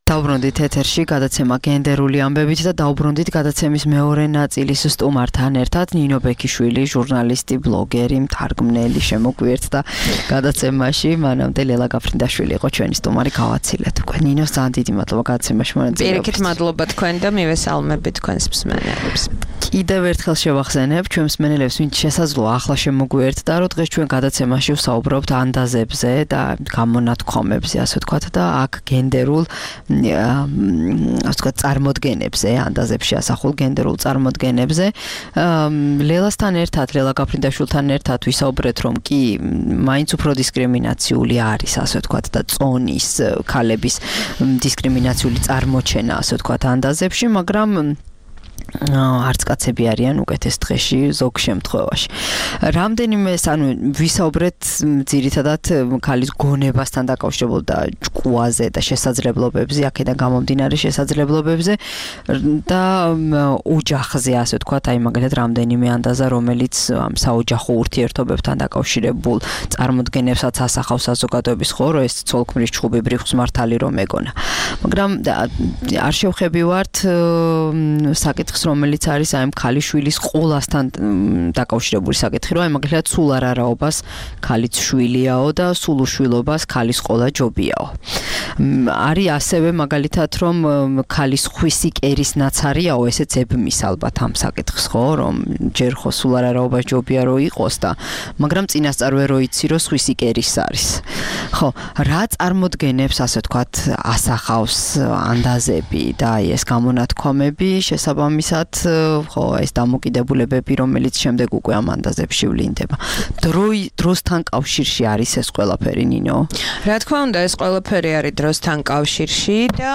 დავბრუნდით ეთერში გადაცემა გენდერული ამბებით და დავბრუნდით გადაცემის მეორე ნაწილის სტუმართან ერთად ნინო ბექიშვილი, ჟურნალისტი, ბლოგერი, მთარგმნელი შემოგვიერთდა გადაცემაში. მანამდე ლელა გაფრინდაშვილი იყო ჩვენი სტუმარი, გავაცილეთ უკვე. ნინოს ძალიან დიდი მადლობა გადაცემაში მონაწილეობისთვის. პირიქით მადლობა თქვენ და მივესალმებით თქვენს მსმენელებს. კიდევ ერთხელ შევახსენებ ჩვენ მსმენელებს, ვინც შესაძლოა ახლა შემოგვიერთდა, რომ დღეს ჩვენ გადაცემაში ვსაუბრობთ ანდაზებზე და გამონათქვამებზე, ასე ვთქვათ და აქ გენდერულ ასე ვთქვათ წარმოდგენებზე, ანდაზებში ასახულ გენდერულ წარმოდგენებზე. ლელასთან ერთად, ლელა გაფრინდაშვილთან ერთად ვისაუბრეთ, რომ კი მაინც უფრო დისკრიმინაციული არის, ასე ვთქვათ და წონის ქალების დისკრიმინაციული წარმოჩენა, ასე ვთქვათ ანდაზებში, მაგრამ არც კაცები არიან უკეთეს დღეში ზოგ შემთხვევაში. რამდენიმე ვისაუბრეთ ძირითადად ქალის გონებასთან დაკავშირებულ და ჭკუაზე და შესაძლებლობებზე, აქედან გამომდინარე შესაძლებლობებზე და ოჯახზე, ასე ვთქვათ, აი მაგალითად რამდენიმე ანდაზა, რომელიც ამ საოჯახო ურთიერთობებთან დაკავშირებულ წარმოდგენებსაც ასახავს საზოგადოების ხო, რომ ეს ცოლ-ქმრის ჩხუბი ბრიხვის მართალი რომ ეგონა. მაგრამ არ შევხებივართ საკითხს, რომელიც არის აი ქალიშვილის ყოლასთან დაკავშირებული საკითხი, რომ აი მაგალითად სულ არაობას ქალიც შვილიაო და სულ უშვილობას ქალის ყოლა ჯობიაო. არის ასევე მაგალითად, რომ ქალის ხვისი კერის ნაცარიაო, ესეც ებმის ალბათ ამ საკითხს, ხო, რომ ჯერ ხო სულ არაობას ჯობია რომ იყოს და მაგრამ წინასწარ ვერ როიცი რომ ხვისი კერის არის. ხო, რა წარმოდგენებს, ასე ვთქვათ, ასახავს ანდაზები და აი ეს გამონათქვამები შესაბამისად, ხო, ეს დამოკიდებულებები, რომელიც შემდეგ უკვე ამ ანდაზებში ვლინდება. დროსთან კავშირში არის ეს ყველაფერი, ნინო? რა თქმა უნდა, ეს ყველაფერი არის დროსთან კავშირში და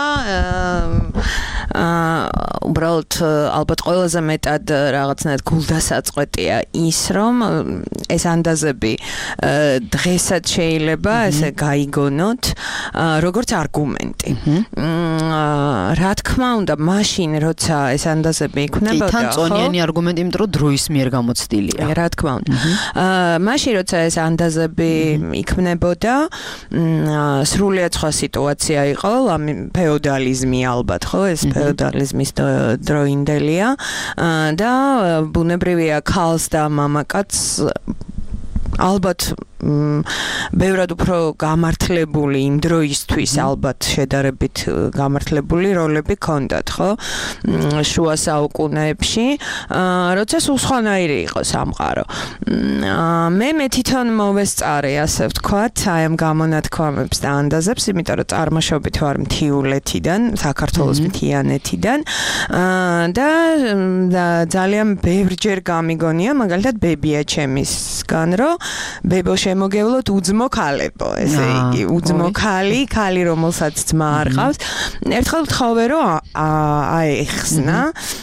უბრალოდ ალბათ ყველაზე მეტად რაღაცნაირად გულდასაწყვეტია ის, რომ ეს ანდაზები დღესაც შეიძლება ესე გაიგონოთ როგორც არგუმენტი. რა თქმა უნდა, მაშინ როცა ეს ანდაზები იქნებოდა, თან წონიანი არგუმენტი, იმიტომ რომ დროის მიერ გამოცდილია. რა თქმა უნდა. მაშინ როცა ეს ანდაზები იქნებოდა, სრულიად სხვა სიტუაცია იყო, ფეოდალიზმი ალბათ, ხო, ეს ფეოდალიზმის დროინდელია და ბუნებრივია ქალს და მამაკაცს ალბათ ბევრად უფრო გამართლებული იმ დროისთვის ალბათ შედარებით გამართლებული როლები ჰქონდათ, ხო? შუა საუკუნეებში, როცა სულ სხვანაირი იყო სამყარო. მე თვითონ მოვესწარე, ასე ვთქვათ, აი ამ გამონათქვამებს და ანდაზებს, იმიტომ რომ წარმოშობით ვარ მთიულეთიდან, საქართველოს მთიანეთიდან და ძალიან ბევრჯერ გამიგონია, მაგალითად ბებია ჩემისგან, რომ ბებო შემოგევლოთ უძმო ქალებო, ესე იგი, უძმო ქალი, რომელსაც ძმა არ ყავს. ერთხელ ვთხოვე, რომ აეხსნა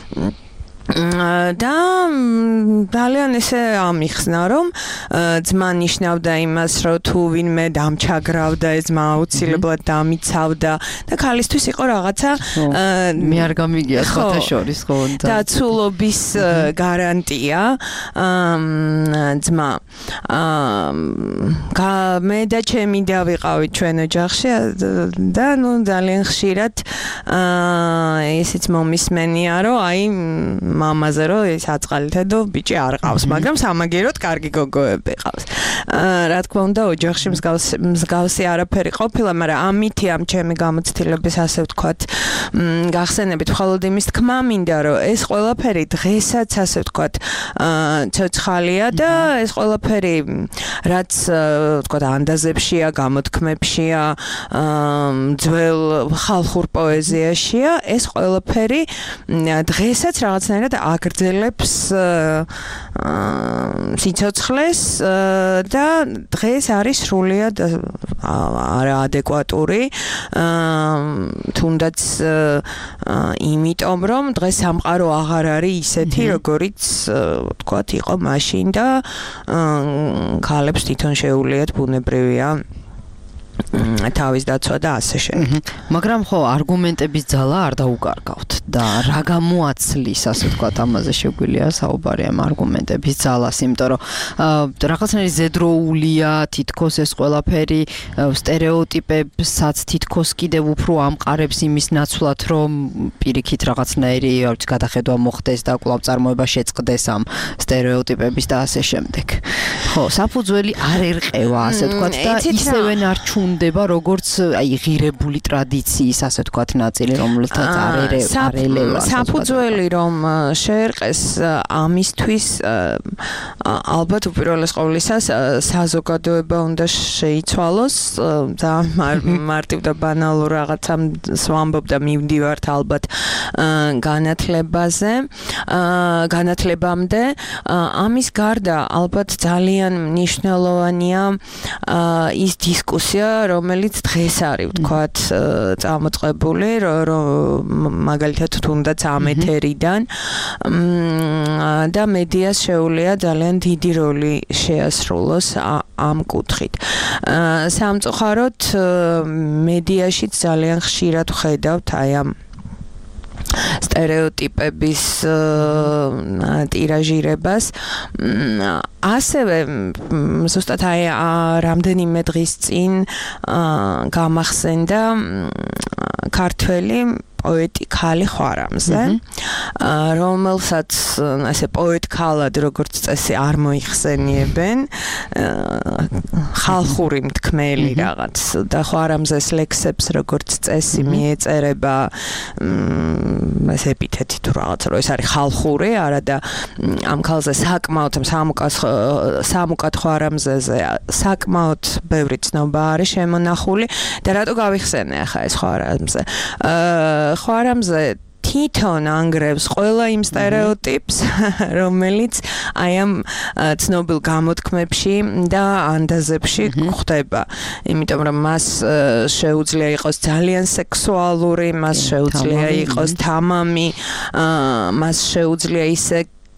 და ძალიან ესე ამიხსნა, რომ ძმა ნიშნავდა იმას, რომ თუ ვინმე დამჩაგრავდა, ეს ძმა აუცილებლად დამიცავდა და ქალისთვის იყო რაღაცა მე არ გამიგია სხვათა შორის, ხო, დაცულობის გარანტია ძმა. მე და ჩემი და ვიყავით ჩვენ ოჯახში და ნუ ძალიან ხშირად ესეც მომისმენია, რომ აი მამაზე რომ ეს აწყალითედო ბიჭი არ ყავს, მაგრამ სამაგეროდ კარგი გოგოები ყავს. რა თქმა უნდა, ოჯახში მსგავსი არაფერი ყოფილა, მაგრამ ამითი ამ ჩემი გამოცდილების, ასე ვთქვათ, გახსენებით მხოლოდ იმის თქმა მინდა, რომ ეს ყველაფერი დღესაც, ასე ვთქვათ, ცოცხალია და ეს ყველაფერი, რაც ვთქვათ, ანდაზებშია, გამოთქმებშია, ძველ ხალხურ პოეზიაშია, ეს ყველაფერი დღესაც რაღაცნაირად აგრძელებს სიცოცხლეს და დღეს არის სრულიად არაადეკვატური, თუნდაც იმიტომ, რომ დღეს სამყარო აღარ არის ისეთი, როგორიც ვთქვათ, იყო მაშინ და ქალებს თვითონ შეუულიათ ბუნებრივია თავის დაცვა და ასე შემდეგ. მაგრამ ხო არგუმენტების ძალა არ დაუკარგავთ და რა გამოაცლის ასე ვთქვათ ამაზე შეგვიძლია საუბარი ამ არგუმენტების ძალას, იმიტომ რომ რაღაცნაირი ზედროულია თითქოს ეს ყველაფერი სტერეოტიპებსაც თითქოს კიდევ უფრო ამყარებს იმის ნაცვლად, რომ პირიქით რაღაცნაირი გადახედვა მოხდეს და კვლავ წარმოება შეწყდეს ამ სტერეოტიპების და ასე შემდეგ. ხო, საფუძველი არ ერყევა ასე ვთქვათ და ისევე ნარჩუნდება როგორც აი ღირებული ტრადიციის ასე ვთქვათ ნაწილი, რომელთაც არ ელევა. საფუძველი რომ შეერყეს ამისთვის ალბათ უპირველეს ყოვლისა საზოგადოება უნდა შეიცვალოს და მარტივ და ბანალურ რაღაცამ ვამბობ და მივდივართ ალბათ განათლებამდე. ამის გარდა ალბათ ძალიან მნიშვნელოვანია ის დისკუსია, რომელიც დღეს არის ვთქვათ წამოწყებული, მაგალითად თუნდაც ამ ეთერიდან და მედიას შეუძლია ძალიან დიდი როლი შეასრულოს ამ კუთხით. სამწუხაროდ მედიაშიც ძალიან ხშირად ვხედავთ აი ამ სტერეოტიპების ტირაჟირებას. ასევე ზუსტად აი რამდენიმე დღის წინ გამახსენდა ქართველი პოეტი ქალი ხვარამზე, რომელსაც ასე პოეტ ქალად როგორც წესი არ მოიხსენიებენ, ხალხური მთქმელი რაღაც და ხვარამზეს ლექსებს როგორც წესი მიეწერება ეს ეპითეტი თუ რაღაც, რომ ეს არის ხალხური, არა და ამ ქალზე საკმაოდ სამუკად ხვარამზეზე საკმაოდ ბევრი ცნობა არის შემონახული და რატო გავიხსენე ახლა ეს ხვარამზე? ხვარამზე თვითონ ანგრევს ყველა იმ სტერეოტიპს, რომელიც აი ამ ცნობილ გამოთქმებში და ანდაზებში გვხვდება. იმიტომ რომ მას შეუძლია იყოს ძალიან სექსუალური, მას შეუძლია იყოს თამამი, მას შეუძლია ისე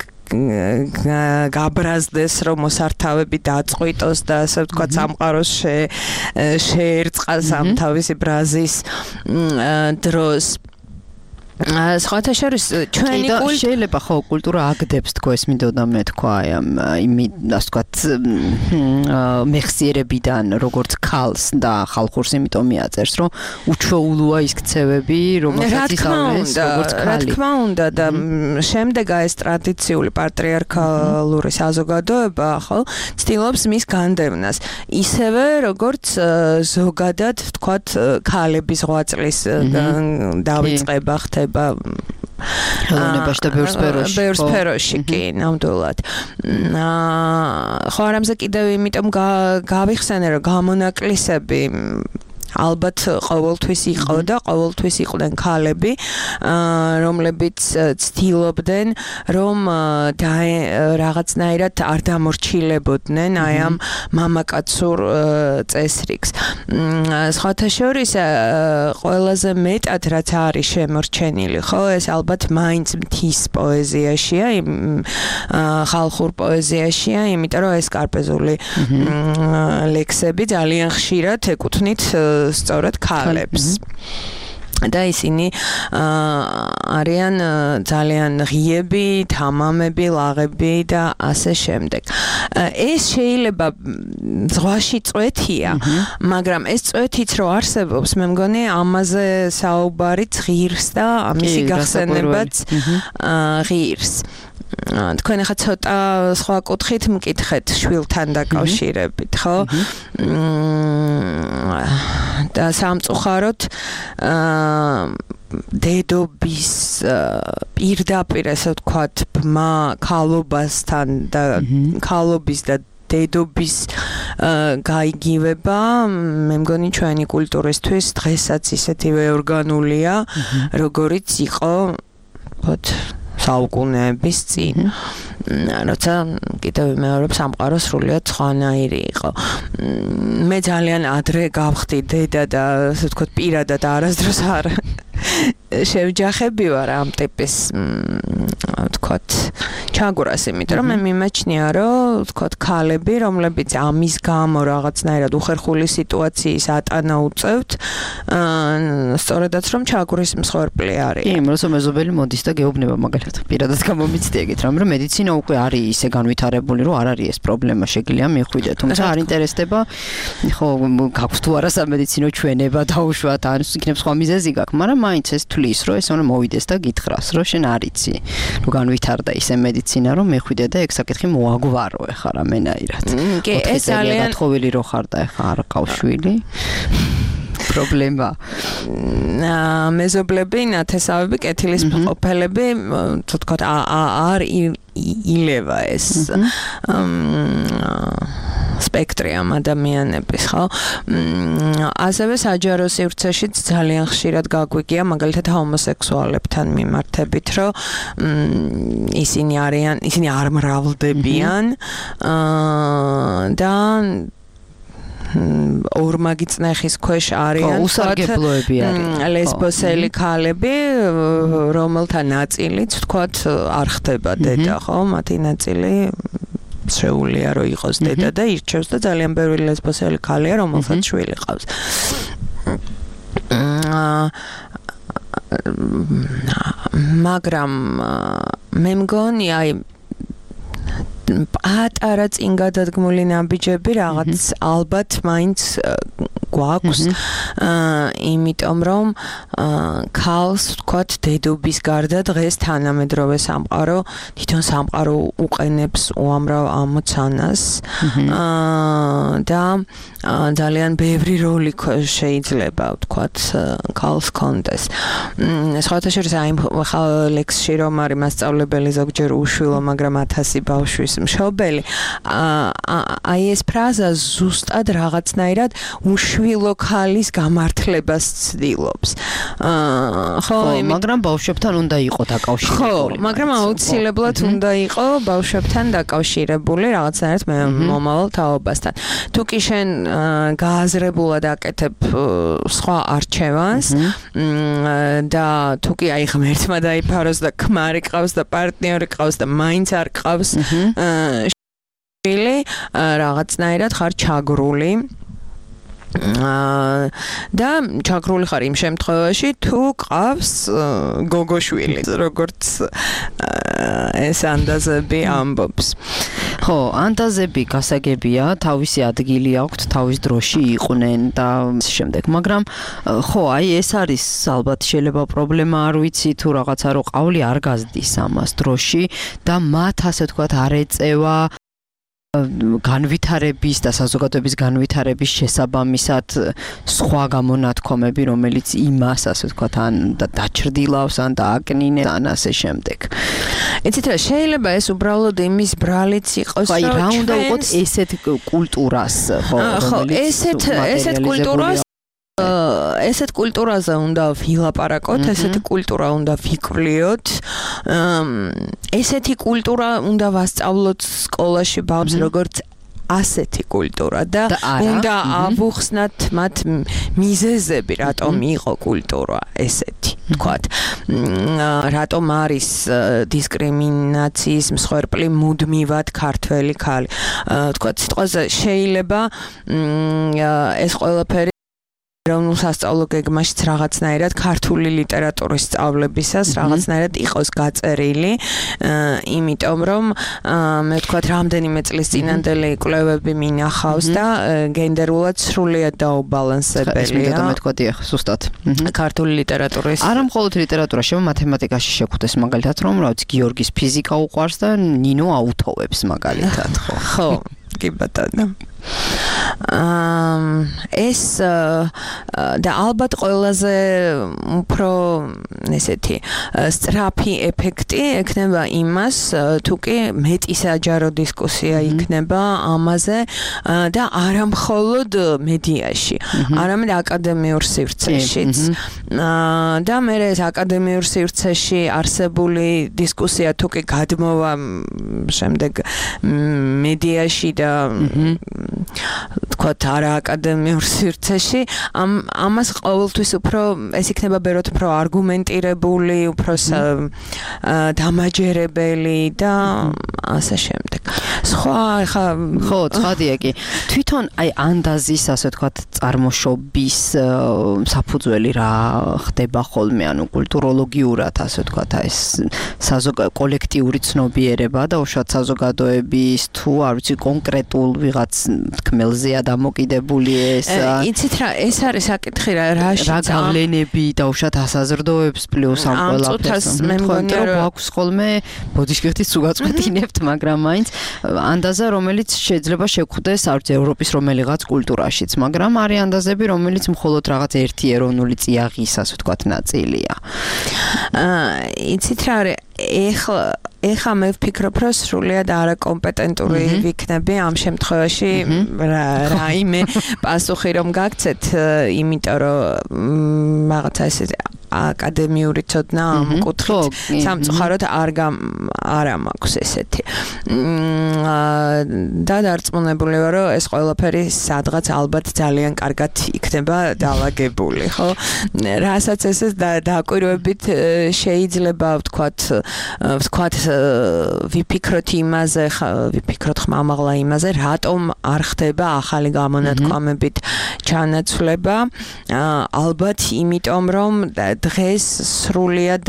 გაბრაზდეს, რომ მოსართავები დაწყვიტოს და ასე ვთქვათ სამყაროს შეერწყას ამ თავისი ბრაზის დროს. სხვათა შორის ჩვენი შეიძლება ხო კულტურა აგდებს თქოს მინდოდა მე თქვა იმი ასე ვთქვათ მეხსიერებიდან როგორც ქალს და ხალხურს იმიტომ მიაწერს რომ უჩვეულოა ის ქცევები რომელსაც ისწავლეს როგორც ქალი. რა თქმა უნდა და შემდეგ ეს ტრადიციული პატრიარქალური საზოგადოება ხო ცდილობს მის განდევნას ისევე როგორც ზოგადად ვთქვათ ქალების ღვაწლის დავიწყება ხდება ხელოვნებაში და ბევრ სფეროში კი ნამდვილად. ხვარამზე კიდევ იმიტომ გავიხსენე რომ გამონაკლისები ალბათ ყოველთვის იყო და ყოველთვის იყვნენ ქალები, რომლებიც ცდილობდნენ რომ რაღაცნაირად არ დამორჩილებოდნენ აი ამ მამაკაცურ წესრიგს. სხვათა შორის ყველაზე მეტად რაც არის შემორჩენილი, ხო, ეს ალბათ მაინც მთის პოეზიაშია, ხალხურ პოეზიაშია, იმიტომ რომ ეს კარპეზული ლექსები ძალიან ხშირად ეკუთვნით სწორად ქალებს. და ისინი არიან ძალიან ღიები, თამამები, ლაღები და ასე შემდეგ. ეს შეიძლება ზღვაში წვეთია, მაგრამ ეს წვეთიც რო არსებობს, მე მგონი ამაზე საუბარიც ღირს და ამისი გახსენებაც ღირს. თქვენ ახლა ცოტა სხვა კუთხით მკითხეთ შვილთან დაკავშირებით, ხო? და სამწუხაროდ დედობის პირდაპირ ესე ვთქვათ ბმა ქალობასთან და ქალობის და დედობის გაიგივება მე მგონი ჩვენი კულტურისთვის დღესაც ისეთივე ორგანულია როგორიც იყო ვთქვათ საუკუნეების წინ. როცა კიდევ მეორე სამყარო სრულიად სხვანაირი იყო. მე ძალიან ადრე გავხდი დედა და ასე ვთქვათ პირადად არასდროს არ შევჯახები ვარ ამ ტიპის ვთქვათ ჩაგვრას, იმიტომ რომ მე მიმაჩნია რომ ვთქვათ ქალები, რომლებიც ამის გამო რაღაცნაირად უხერხული სიტუაციის ატანა უწევთ, სწორედაც რომ ჩაგვრის მსხვერპლი არიან. კი, როცა მეზობელი მოდის და გეუბნება მაგალითად პირადად გამომიცდი ეგეთ რამ, რომ მედიცინა უკვე არის ისე განვითარებული, რომ არ არის ეს პრობლემა შეგიძლია მიხვიდე, თუმცა არ ინტერესდება, ხო, გაქვს თუ არა სამედიცინო ჩვენება დაუშვათ, ან იქნებ სხვა მიზეზი გაქვს, მაგრამ მაინც ეს თulis, რომ ეს უნდა მოვიდეს და გითხრას, რომ შენ არ იცი, რომ განვითარდა ისე მედიცინა, რომ მეხვიდე და ეგ საკითხი მოაგვარო ეხლა რამენაირად. კი, ეს ძალიან გათხოვილი რო ხარ და ეხლა არ ყავს შვილი. პრობლემა. მეზობლები, ნათესავები, კეთილის ყოფილები, თქო, არ ილევა ეს სპექტრი ამ ადამიანების, ხო? ასევე საჯარო სივრცეშიც ძალიან ხშირად გაგვიგია, მაგალითად ჰომოსექსუალებთან მიმართებით, რომ ისინი არ მრავლდებიან და ორმაგი წნეხის ქვეშ არიან უსარგებლოები არიან ლესბოსელი ქალები, რომელთა ნაწილიც ვთქვათ არ ხდება დედა, ხო? მათი ნაწილი შეუძლია რომ იყოს დედა და ირჩევს და ძალიან ბევრი ლესბოსელი ქალია, რომელსაც შვილი ყავს. მაგრამ მე მგონი აი პატარა წინ გადადგმული ნაბიჯები რაღაც ალბათ მაინც გვაქვს, იმიტომ რომ ქალს ვთქვათ დედობის გარდა დღეს თანამედროვე სამყარო თვითონ სამყარო უყენებს უამრავ ამოცანას და ძალიან ბევრი როლი შეიძლება ვთქვათ ქალს კონდეს. სხვათა შორის აი ლექსში რომ არის მასწავლებელი ზოგჯერ უშვილო, მაგრამ 1000 ბავშვის მშობელი, აი ეს ფრაზა ზუსტად რაღაცნაირად უშვილო ქალის გამართლებას ცდილობს. ხო, მაგრამ ბავშვებთან უნდა იყოს დაკავშირებული. ხო, მაგრამ აუცილებლად უნდა იყოს ბავშვებთან დაკავშირებული რაღაცნაირად მომავალ თაობასთან. თუ კი შენ გააზრებულად აკეთებ სხვა არჩევანს და თუ კი აი ღმერთმა დაიფაროს და ქმარი ყავს და პარტნიორი ყავს და მაინც არ ყავს შვილი, რაღაცნაირად ხარ ჩაგრული და ჩაგრული ხარ იმ შემთხვევაში თუ ყავს გოგოშვილი, როგორც ეს ანდაზები ამბობს. ხო, ანდაზები გასაგებია, თავისი ადგილი აქვთ, თავის დროში იყვნენ და შემდეგ, მაგრამ ხო, აი ეს არის ალბათ შეიძლება პრობლემა, არ ვიცი თუ რაღაცა რო ყავლი არ გაზდის ამას დროში და მათ ასე ვთქვათ არ ეწევა განვითარების და საზოგადოების განვითარების შესაბამისად სხვა გამონათქვამები, რომელიც იმას ასე ვთქვათ ან დაჩრდილავს, ან დააკნინებს, ან ასე შემდეგ. იცით რა, შეიძლება ეს უბრალოდ იმის ბრალიც იყოს, რომ აი რა უნდა უყოთ ესეთ კულტურას, ხო, ესეთ კულტურაზე უნდა ვილაპარაკოთ, ესეთი კულტურა უნდა ვიკვლიოთ, ესეთი კულტურა უნდა ვასწავლოთ სკოლაში ბავშვებს, როგორც ასეთი კულტურა და უნდა ავუხსნათ მათ მიზეზები, რატომ იყო კულტურა ესეთი, თქვათ. რატომ არის დისკრიმინაციის მსხვერპლი მუდმივად ქართველი ქალი. თქვათ, სიტყვაზე შეიძლება ეს ყველაფერი ეროვნულ სასწავლო გეგმაშიც რაღაცნაირად ქართული ლიტერატურის სწავლებისას რაღაცნაირად იყოს გაწერილი, იმიტომ რომ მე ვთქვათ რამდენიმე წლის წინანდელი კვლევები მინახავს და გენდერულად სრულიად დაუბალანსებელია. მე ვთქვათ ზუსტად ქართული ლიტერატურის არა მხოლოდ ლიტერატურაში, მათემატიკაში შეგვხვდეს მაგალითად, რომ რა ვიცი, გიორგის ფიზიკა უყვარს და ნინო აუთოვებს მაგალითად, ხო. ხო, კი ბატონო. ეს და ალბათ ყველაზე უფრო ესეთი სწრაფი ეფექტი ექნება იმას, თუ კი მეტი საჯარო დისკუსია იქნება ამაზე და არა მხოლოდ მედიაში, არამედ აკადემიურ სივრცეშიც. და მე ეს აკადემიურ სივრცეში არსებული დისკუსია თუ კი გადმოვა შემდეგ მედიაში და თქვათ არა აკადემიურ სივრცეში ამას ყოველთვის უფრო ეს იქნება ბეროთ უფრო არგუმენტირებული უფრო დამაჯერებელი და ასე შემდეგ სხვა ხა ხო ცხადია კი თვითონ აი ანდაზის ასე ვთქვათ წარმოშობის საფუძველი რა ხდება ხოლმე ანუ კულტუროლოგიურად ასე ვთქვათ ეს კოლექტიური ცნობიერება და უშუალოდ საზოგადოების თუ არ ვიცი კონკრეტულ ვიღაც თქმელზეა დამოკიდებული ეს იცით რა ეს არის საკითხი რა გავლენები და უშუალოდ ასაზრდოებს პლუს ამ ყველაფერს მე მგონია რომ აქვს ხოლმე ბოდიშკეფტის უგაწყვეტინებთ მაგრამ მაინც ანდაზა რომელიც შეიძლება შეგხვდეს არც ევროპის რომელიღაც კულტურაშიც მაგრამ არის ანდაზები რომელიც მხოლოდ რაღაც ერთი ეროვნული წიაღის ასე ვთქვათ ნაწილია იცით რა არის ეხლა მე ვფიქრობ რომ სრულიად არაკომპეტენტური ვიქნები ამ შემთხვევაში რაიმე პასუხი რომ გაგცეთ იმიტომ რომ რაღაცა ესე აკადემიური ცოდნა ამ კუთხით სამწუხაროდ არ მაქვს ესეთი და დარწმუნებული ვარ რომ ეს ყველაფერი სადღაც ალბათ ძალიან კარგად იქნება დაალაგებული ხო რასაც ეს დაკვირვებით შეიძლება ვთქვათ ვიფიქროთ იმაზე ვიფიქროთ ხმამაღლა იმაზე რატომ არ ხდება ახალი გამონათქვამებით ჩანაცვლება ალბათ იმიტომ რომ დღეს სრულიად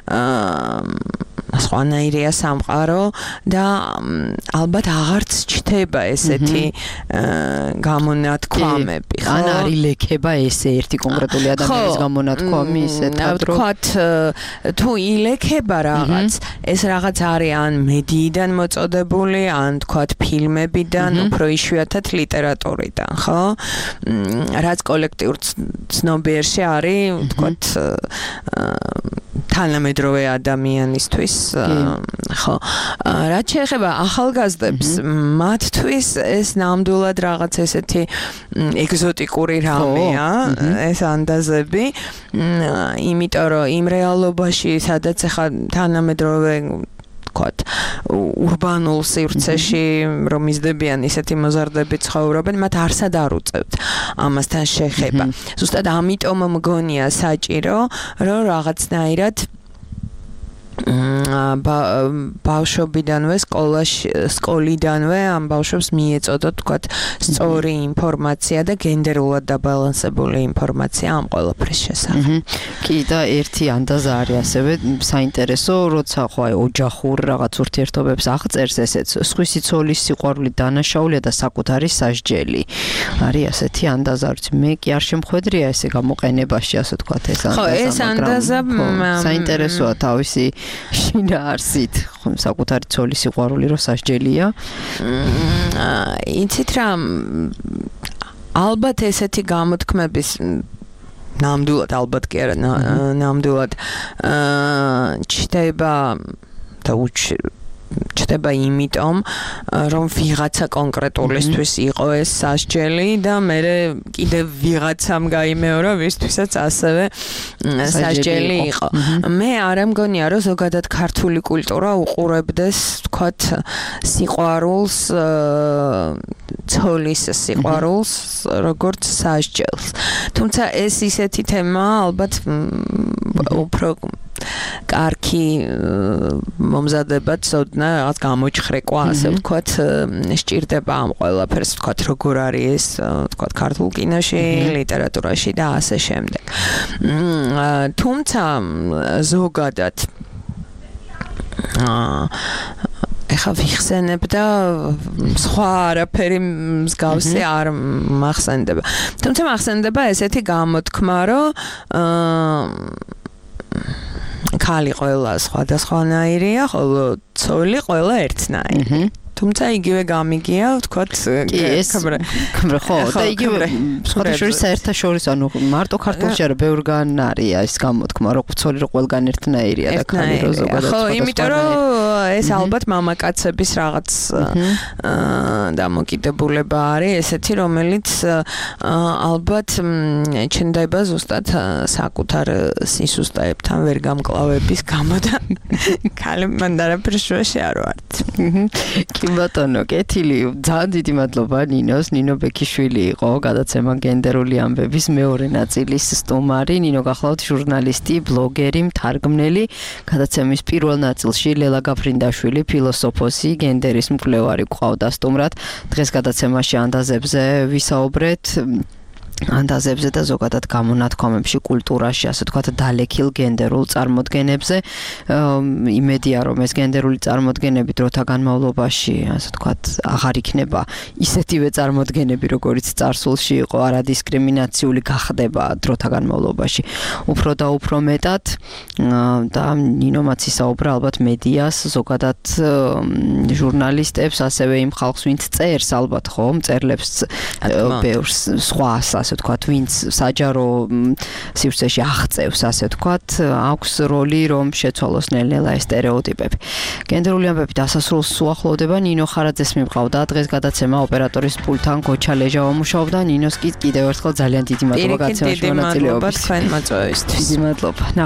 სხვანაირია სამყარო და ალბათ აღარც ჩდება ესეთი გამონათქვამები ხო ან არის ლექება ესე ერთი კონკრეტული ადამიანის გამონათქვამი ისეთად რომ ვთქვათ თუ ილექება რაღაც ეს რაღაც არის ან მედიიდან მოწოდებული ან ვთქვათ ფილმებიდან უფრო იშვიათად ლიტერატურიდან ხო რაც კოლექტიურ ცნობიერში არის ვთქვათ თანამედროვე ადამიანისთვის ხო რაც შეეხება ახალგაზრდებს მათთვის ეს ნამდვილად რაღაც ესეთი ეგზოტიკური რამეა ეს ანდაზები იმიტომ რომ იმ რეალობაში სადაც ახლა თანამედროვე ვთქვათ ურბანულ სივრცეში რომ მისდებიან ისეთი მოზარდები ცხოვრობენ მათ არსად არ უწევთ ამასთან შეხება ზუსტად ამიტომ მგონია საჭირო რომ რაღაცნაირად ბავშვობიდანვე სკოლიდანვე ამ ბავშვებს მიეწოდოთ თქვათ სწორი ინფორმაცია და გენდერულად დაბალანსებული ინფორმაცია ამ ყველაფრის შესახებ. კი და ერთი ანდაზა არის ასევე საინტერესო, როცა ხო აი ოჯახურ რაღაც ურთიერთობებს აღწერს ესეც სხვისი ცოლის სიყვარული დანაშაულია და საკუთარი სასჯელი. არის ასეთი ანდაზა, რომ მე კი არ შემხვედრია ესე გამოყენებაში ასე თქვათ ეს ანდაზა. ხო, ეს ანდაზა საინტერესოა თავისი შინაარსით, ხომ საკუთარი ცოლის სიყვარული რო სასჯელია. იცით რა ალბათ ესეთი გამოთქმების ნამდვილად ალბათ კი არა ნამდვილად ჩდება და ჩდება იმიტომ რომ ვიღაცა კონკრეტულისთვის იყო ეს სასჯელი და მე კიდევ ვიღაცამ გაიმეორა ვისთვისაც ასევე სასჯელი იყო. მე არ მგონია რომ ზოგადად ქართული კულტურა უყურებდეს თქვათ სიყვარულს ცოლის სიყვარულს როგორც სასჯელს. თუმცა ეს ისეთი თემაა ალბათ უფრო კარგი მომზადება ცოდნა რაღაც გამოჩხრეკვა ასე ვთქვათ სჭირდება ამ ყველაფერს ვთქვათ როგორ არის ეს ვთქვათ ქართულ კინოში ლიტერატურაში და ასე შემდეგ თუმცა ზოგადად ეხა ვიხსენებ და სხვა არაფერი მსგავსი არ მახსენდება თუმცა მახსენდება ესეთი გამოთქმა რომ ქალი ყველა სხვადასხვანაირია, ხოლო ცოლი ყველა ერთნაირი. თუმცა იგივე გამიგია, ვთქვათ, ხო, და იგივე სხვადასხვა საერთაშორისო, ანუ მარტო ქართულში არა, ბევრგან არის ეს გამოთქმა, რომ ცოლი რო ყველგან ერთნაირია და ქალი რო ზოგადად ხო, იმიტომ რომ ეს ალბათ მამაკაცების რაღაც დამოკიდებულება არის, ესეთი რომელიც ალბათ ჩნდება ზუსტად საკუთარ სისუსტეებთან ვერ გამკლავების გამო და ქალი მანდ არაფერს შუაში არ ვართ. ბატონო, კეთილი, ძალიან დიდი მადლობა ნინოს, ნინო ბექიშვილი იყო გადაცემა გენდერული ამბების მეორე ნაწილის სტუმარი, ნინო გახლავთ ჟურნალისტი, ბლოგერი, მთარგმნელი, გადაცემის პირველ ნაწილში ლელა გაფრინდაშვილი, ფილოსოფოსი, გენდერის მკვლევარი გვყავდა სტუმრად. დღეს გადაცემაში ანდაზებზე ვისაუბრეთ ანდაზებზე და ზოგადად გამონათქვამებში, კულტურაში, ასე ვთქვათ, დალექილ გენდერულ წარმოდგენებზე. იმედია, რომ ეს გენდერული წარმოდგენები დროთა განმავლობაში, ასე ვთქვათ, აღარ იქნება ისეთივე წარმოდგენები, როგორც წარსულში იყო, არადისკრიმინაციული გახდება დროთა განმავლობაში. უფრო და უფრო მეტად და ნინომაც ისაუბრა ალბათ მედიას, ზოგადად ჟურნალისტებს, ასევე იმ ხალხს, ვინც წერს, ალბათ ხო, მწერლებს ბევრს სხვას ასე ვთქვათ, ვინც საჯარო სივრცეში აღწევს, ასე ვთქვათ, აქვს როლი, რომ შეცვალოს ნელ-ნელა ეს სტერეოტიპები. გენდერული ამბები დასასრულს უახლოვდება, ნინო ხარაძეს მივყავდა დღეს გადაცემა ოპერატორის პულტთან გოჩა ლეჟავა მუშაობდა, ნინოს კი კიდევ ერთხელ ძალიან დიდი მადლობა გაცემაში მონაწილეობის. თქვენ მოწვევისთვის. დიდი მადლობა.